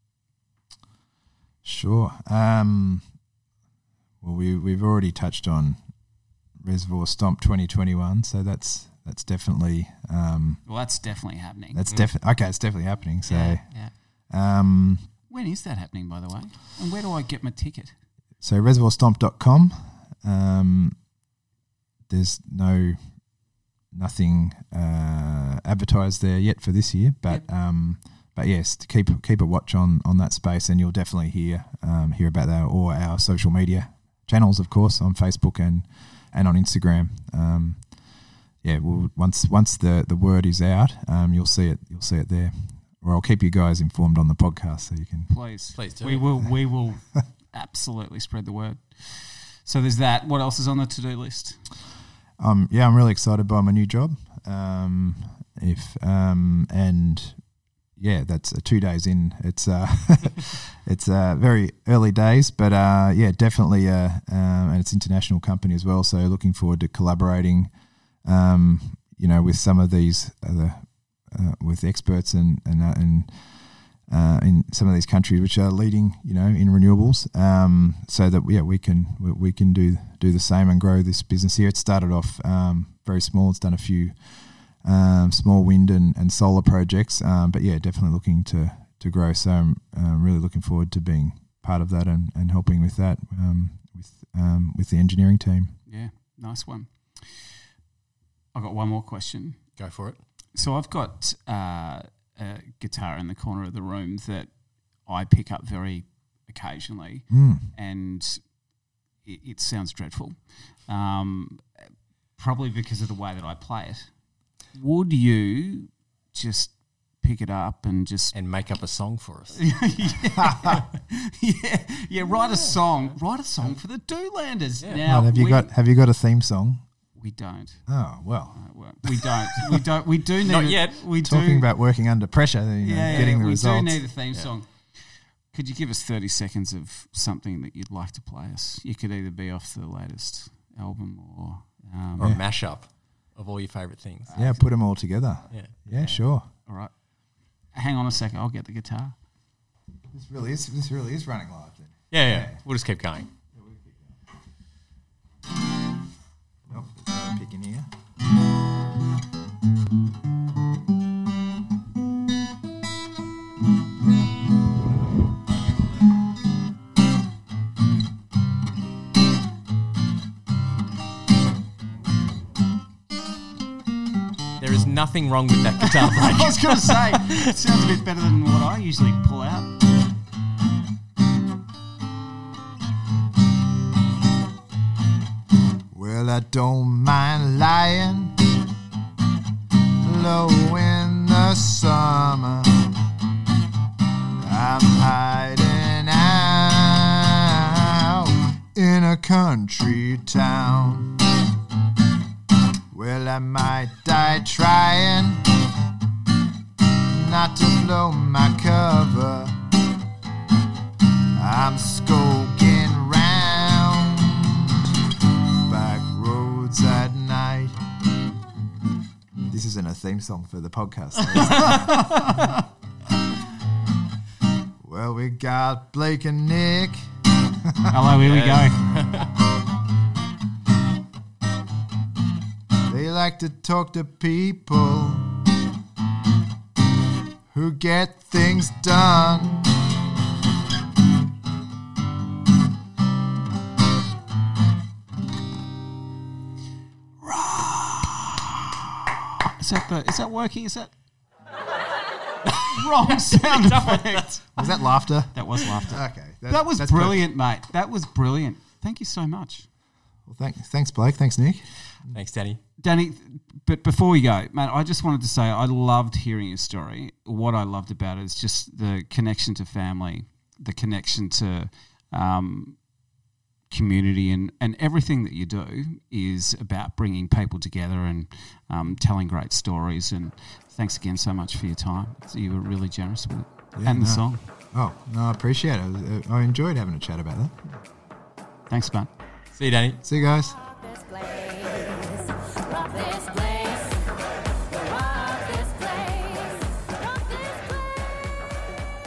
Sure. Um, well, we, we've already touched on Reservoir Stomp twenty twenty-one, so that's that's definitely... Um, well, that's definitely happening. That's mm. definitely... Okay, it's definitely happening, so... Yeah, yeah. Um, when is that happening, by the way? And where do I get my ticket? So reservoir stomp dot com. Um, there's no nothing uh, advertised there yet for this year, but yep. um, but yes, to keep keep a watch on, on that space, and you'll definitely hear um, hear about that or our social media channels, of course, on Facebook and and on Instagram. Um, yeah, we'll, once once the, the word is out, um, you'll see it. You'll see it there. Or I'll keep you guys informed on the podcast so you can. Please, please do. We will. We will absolutely spread the word. So there's that. What else is on the to-do list? Um, yeah, I'm really excited by my new job. Um, if um, and yeah, that's uh, two days in. It's uh, it's uh, very early days, but uh, yeah, definitely. Uh, um, and it's an international company as well. So looking forward to collaborating. Um, you know, with some of these other. Uh, with experts and and, uh, and uh, in some of these countries which are leading, you know, in renewables, um, so that yeah we can we, we can do do the same and grow this business here. It started off um, very small. It's done a few um, small wind and, and solar projects, um, but yeah, definitely looking to to grow. So I'm uh, really looking forward to being part of that and, and helping with that um, with um, with the engineering team. Yeah, nice one. I've got one more question. Go for it. So I've got uh, a guitar in the corner of the room that I pick up very occasionally, mm. and it, it sounds dreadful, um, probably because of the way that I play it. Would you just pick it up and just And make up a song for us. yeah, yeah, write a song, write a song for the Doolanders. Now Right, have you we, got Have you got a theme song? we don't, Oh well. Uh, well, we don't, we don't, we do need Not a- yet. We Talking do, about working under pressure, you know, yeah, getting yeah, the we results. do need a theme song. Could you give us thirty seconds of something that you'd like to play us? You could either be off the latest album or um, Or a mashup of all your favourite things. Yeah, put them all together. Yeah. Yeah, sure. all right. Hang on a second, I'll get the guitar. This really is this really is running live then. Yeah, yeah. We'll just keep going. Nope, there's no pick in here. There is nothing wrong with that guitar I break. was going to say, it sounds a bit better than what I usually pull out. Well, I don't mind lying low in the summer. I'm hiding out in a country town. Well, I might die trying not to blow my cover. I'm skulking round back roads at night. This isn't a theme song for the podcast. though, is it? Well, we got Blake and Nick. Hello, here we go. They like to talk to people who get things done. Is that the? Is that working? Is that wrong sound effect? Was that laughter? That was laughter. Okay. That was that's brilliant, mate. That was brilliant. Thank you so much, perfect. Well, thank, thanks, Blake. Thanks, Nick. Thanks, Danny. Danny. But before we go, man, I just wanted to say I loved hearing your story. What I loved about it is just the connection to family, the connection to um, community, and, and everything that you do is about bringing people together and um, telling great stories. And thanks again so much for your time. You were really generous with it. Yeah, and the no. song. Oh, no, I appreciate it. I enjoyed having a chat about that. Thanks, man. See you, Danny. See you guys. this place, rock this place, rock this place, rock this place.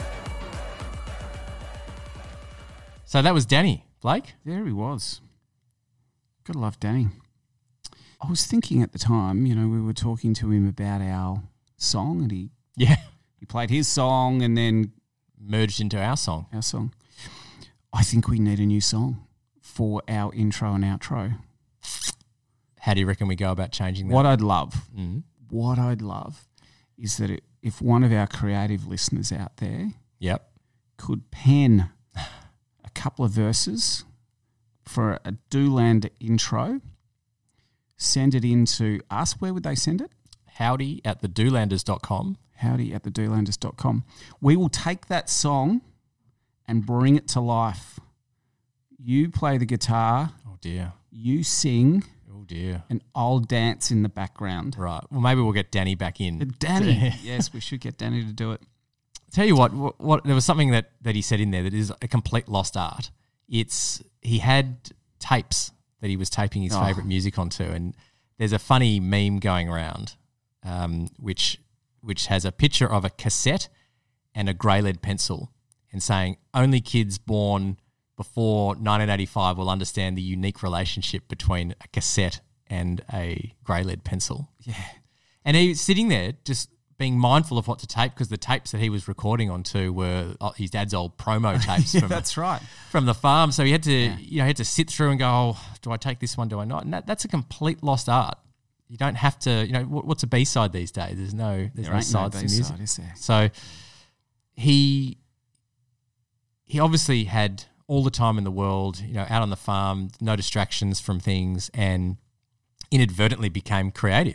So that was Danny. Blake? There he was. Gotta love Danny. I was thinking at the time, you know, we were talking to him about our song, and he, Yeah. he played his song and then Merged into our song. our song. I think we need a new song for our intro and outro. How do you reckon we go about changing that? What I'd love, Mm. what I'd love is that it, if one of our creative listeners out there Yep. could pen a couple of verses for a Doolander intro, send it in to us. Where would they send it? Howdy at the doolanders dot com. Howdy at the doolanders dot com. We will take that song and bring it to life. You play the guitar, Oh, dear. you sing, Oh, dear. and I'll dance in the background. Right. Well, maybe we'll get Danny back in. Danny. Yes, we should get Danny to do it. Tell you what, what, what, there was something that, that he said in there that is a complete lost art. It's he had tapes that he was taping his Oh. favourite music onto, and there's a funny meme going around, um, which which has a picture of a cassette and a grey lead pencil, and saying only kids born before nineteen eighty-five will understand the unique relationship between a cassette and a grey lead pencil. Yeah. And he was sitting there just being mindful of what to tape, because the tapes that he was recording onto were uh, his dad's old promo tapes Yeah, from, that's right. from the farm. So he had to, you know, he had to sit through and go, oh, do I take this one? Do I not? And that, that's a complete lost art. You don't have to, you know, what, what's a B-side these days? There's no, there's There no ain't no sides to music. B-side, is there? So he, he obviously had all the time in the world, you know, out on the farm, no distractions from things, and inadvertently became creative.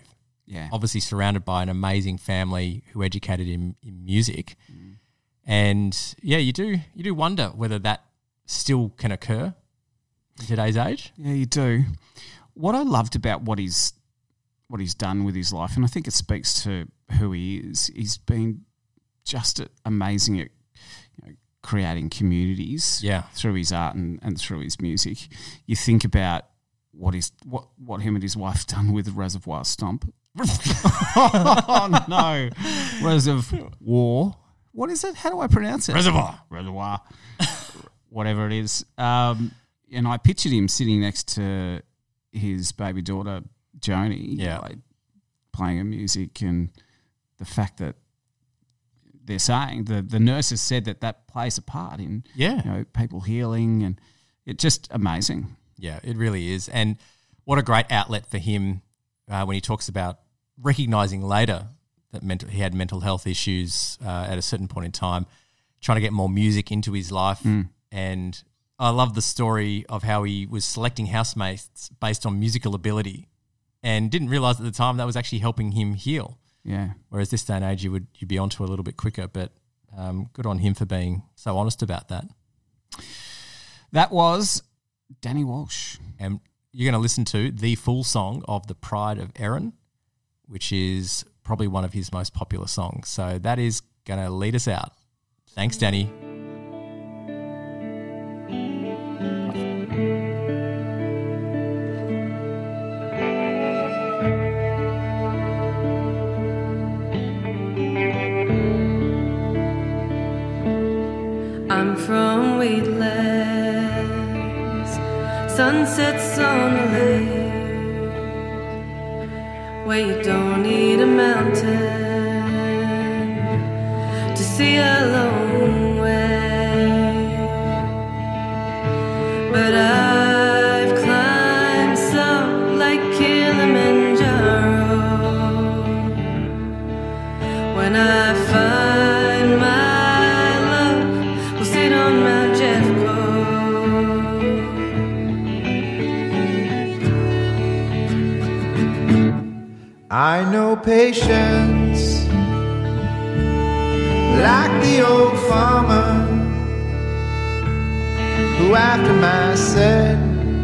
Yeah. obviously surrounded by an amazing family who educated him in music. Mm. And yeah, you do you do wonder whether that still can occur in today's age. Yeah, you do. What I loved about what he's what he's done with his life, and I think it speaks to who he is, he's been just amazing at you know, creating communities Yeah. through his art and, and through his music. You think about what his what, what him and his wife done with Reservoir Stomp. Oh no. Reservoir. What is it? How do I pronounce it? Reservoir. Reservoir. Whatever it is. Um, and I pictured him sitting next to his baby daughter, Joni, Yeah. like, playing her music, and the fact that they're saying, the, the nurses said that that plays a part in Yeah. you know, people healing, and it's just amazing. Yeah, it really is. And what a great outlet for him uh, when he talks about recognizing later that mental, he had mental health issues uh, at a certain point in time, trying to get more music into his life. Mm. And I love the story of how he was selecting housemates based on musical ability and didn't realize at the time that was actually helping him heal. Yeah. Whereas this day and age, you would you'd be onto a little bit quicker. But um, good on him for being so honest about that. That was Danny Walsh. And you're going to listen to the full song of The Pride of Erin, which is probably one of his most popular songs. So that is going to lead us out. Thanks, Danny. I'm from Wheatlands, sunsets on the lake, where you don't need a mountain to see a long way. But I've climbed some like Kilimanjaro. When I find my sit on Mount Jeffco. I know patience like the old farmer who after my said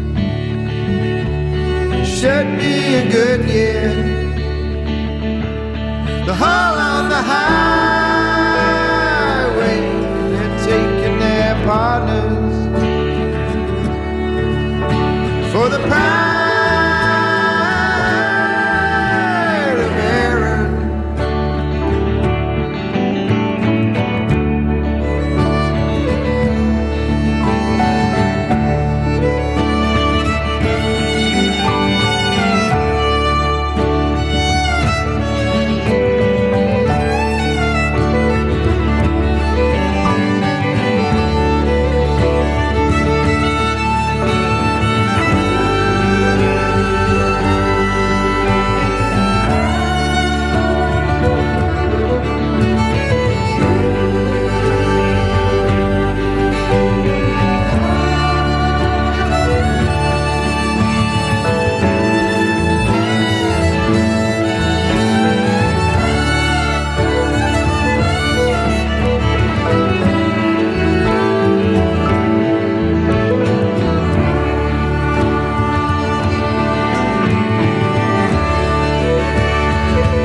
should be a good year. The hull on the highway, taking their partners for the pride of Erin.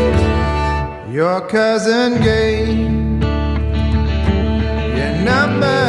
Your cousin gave your number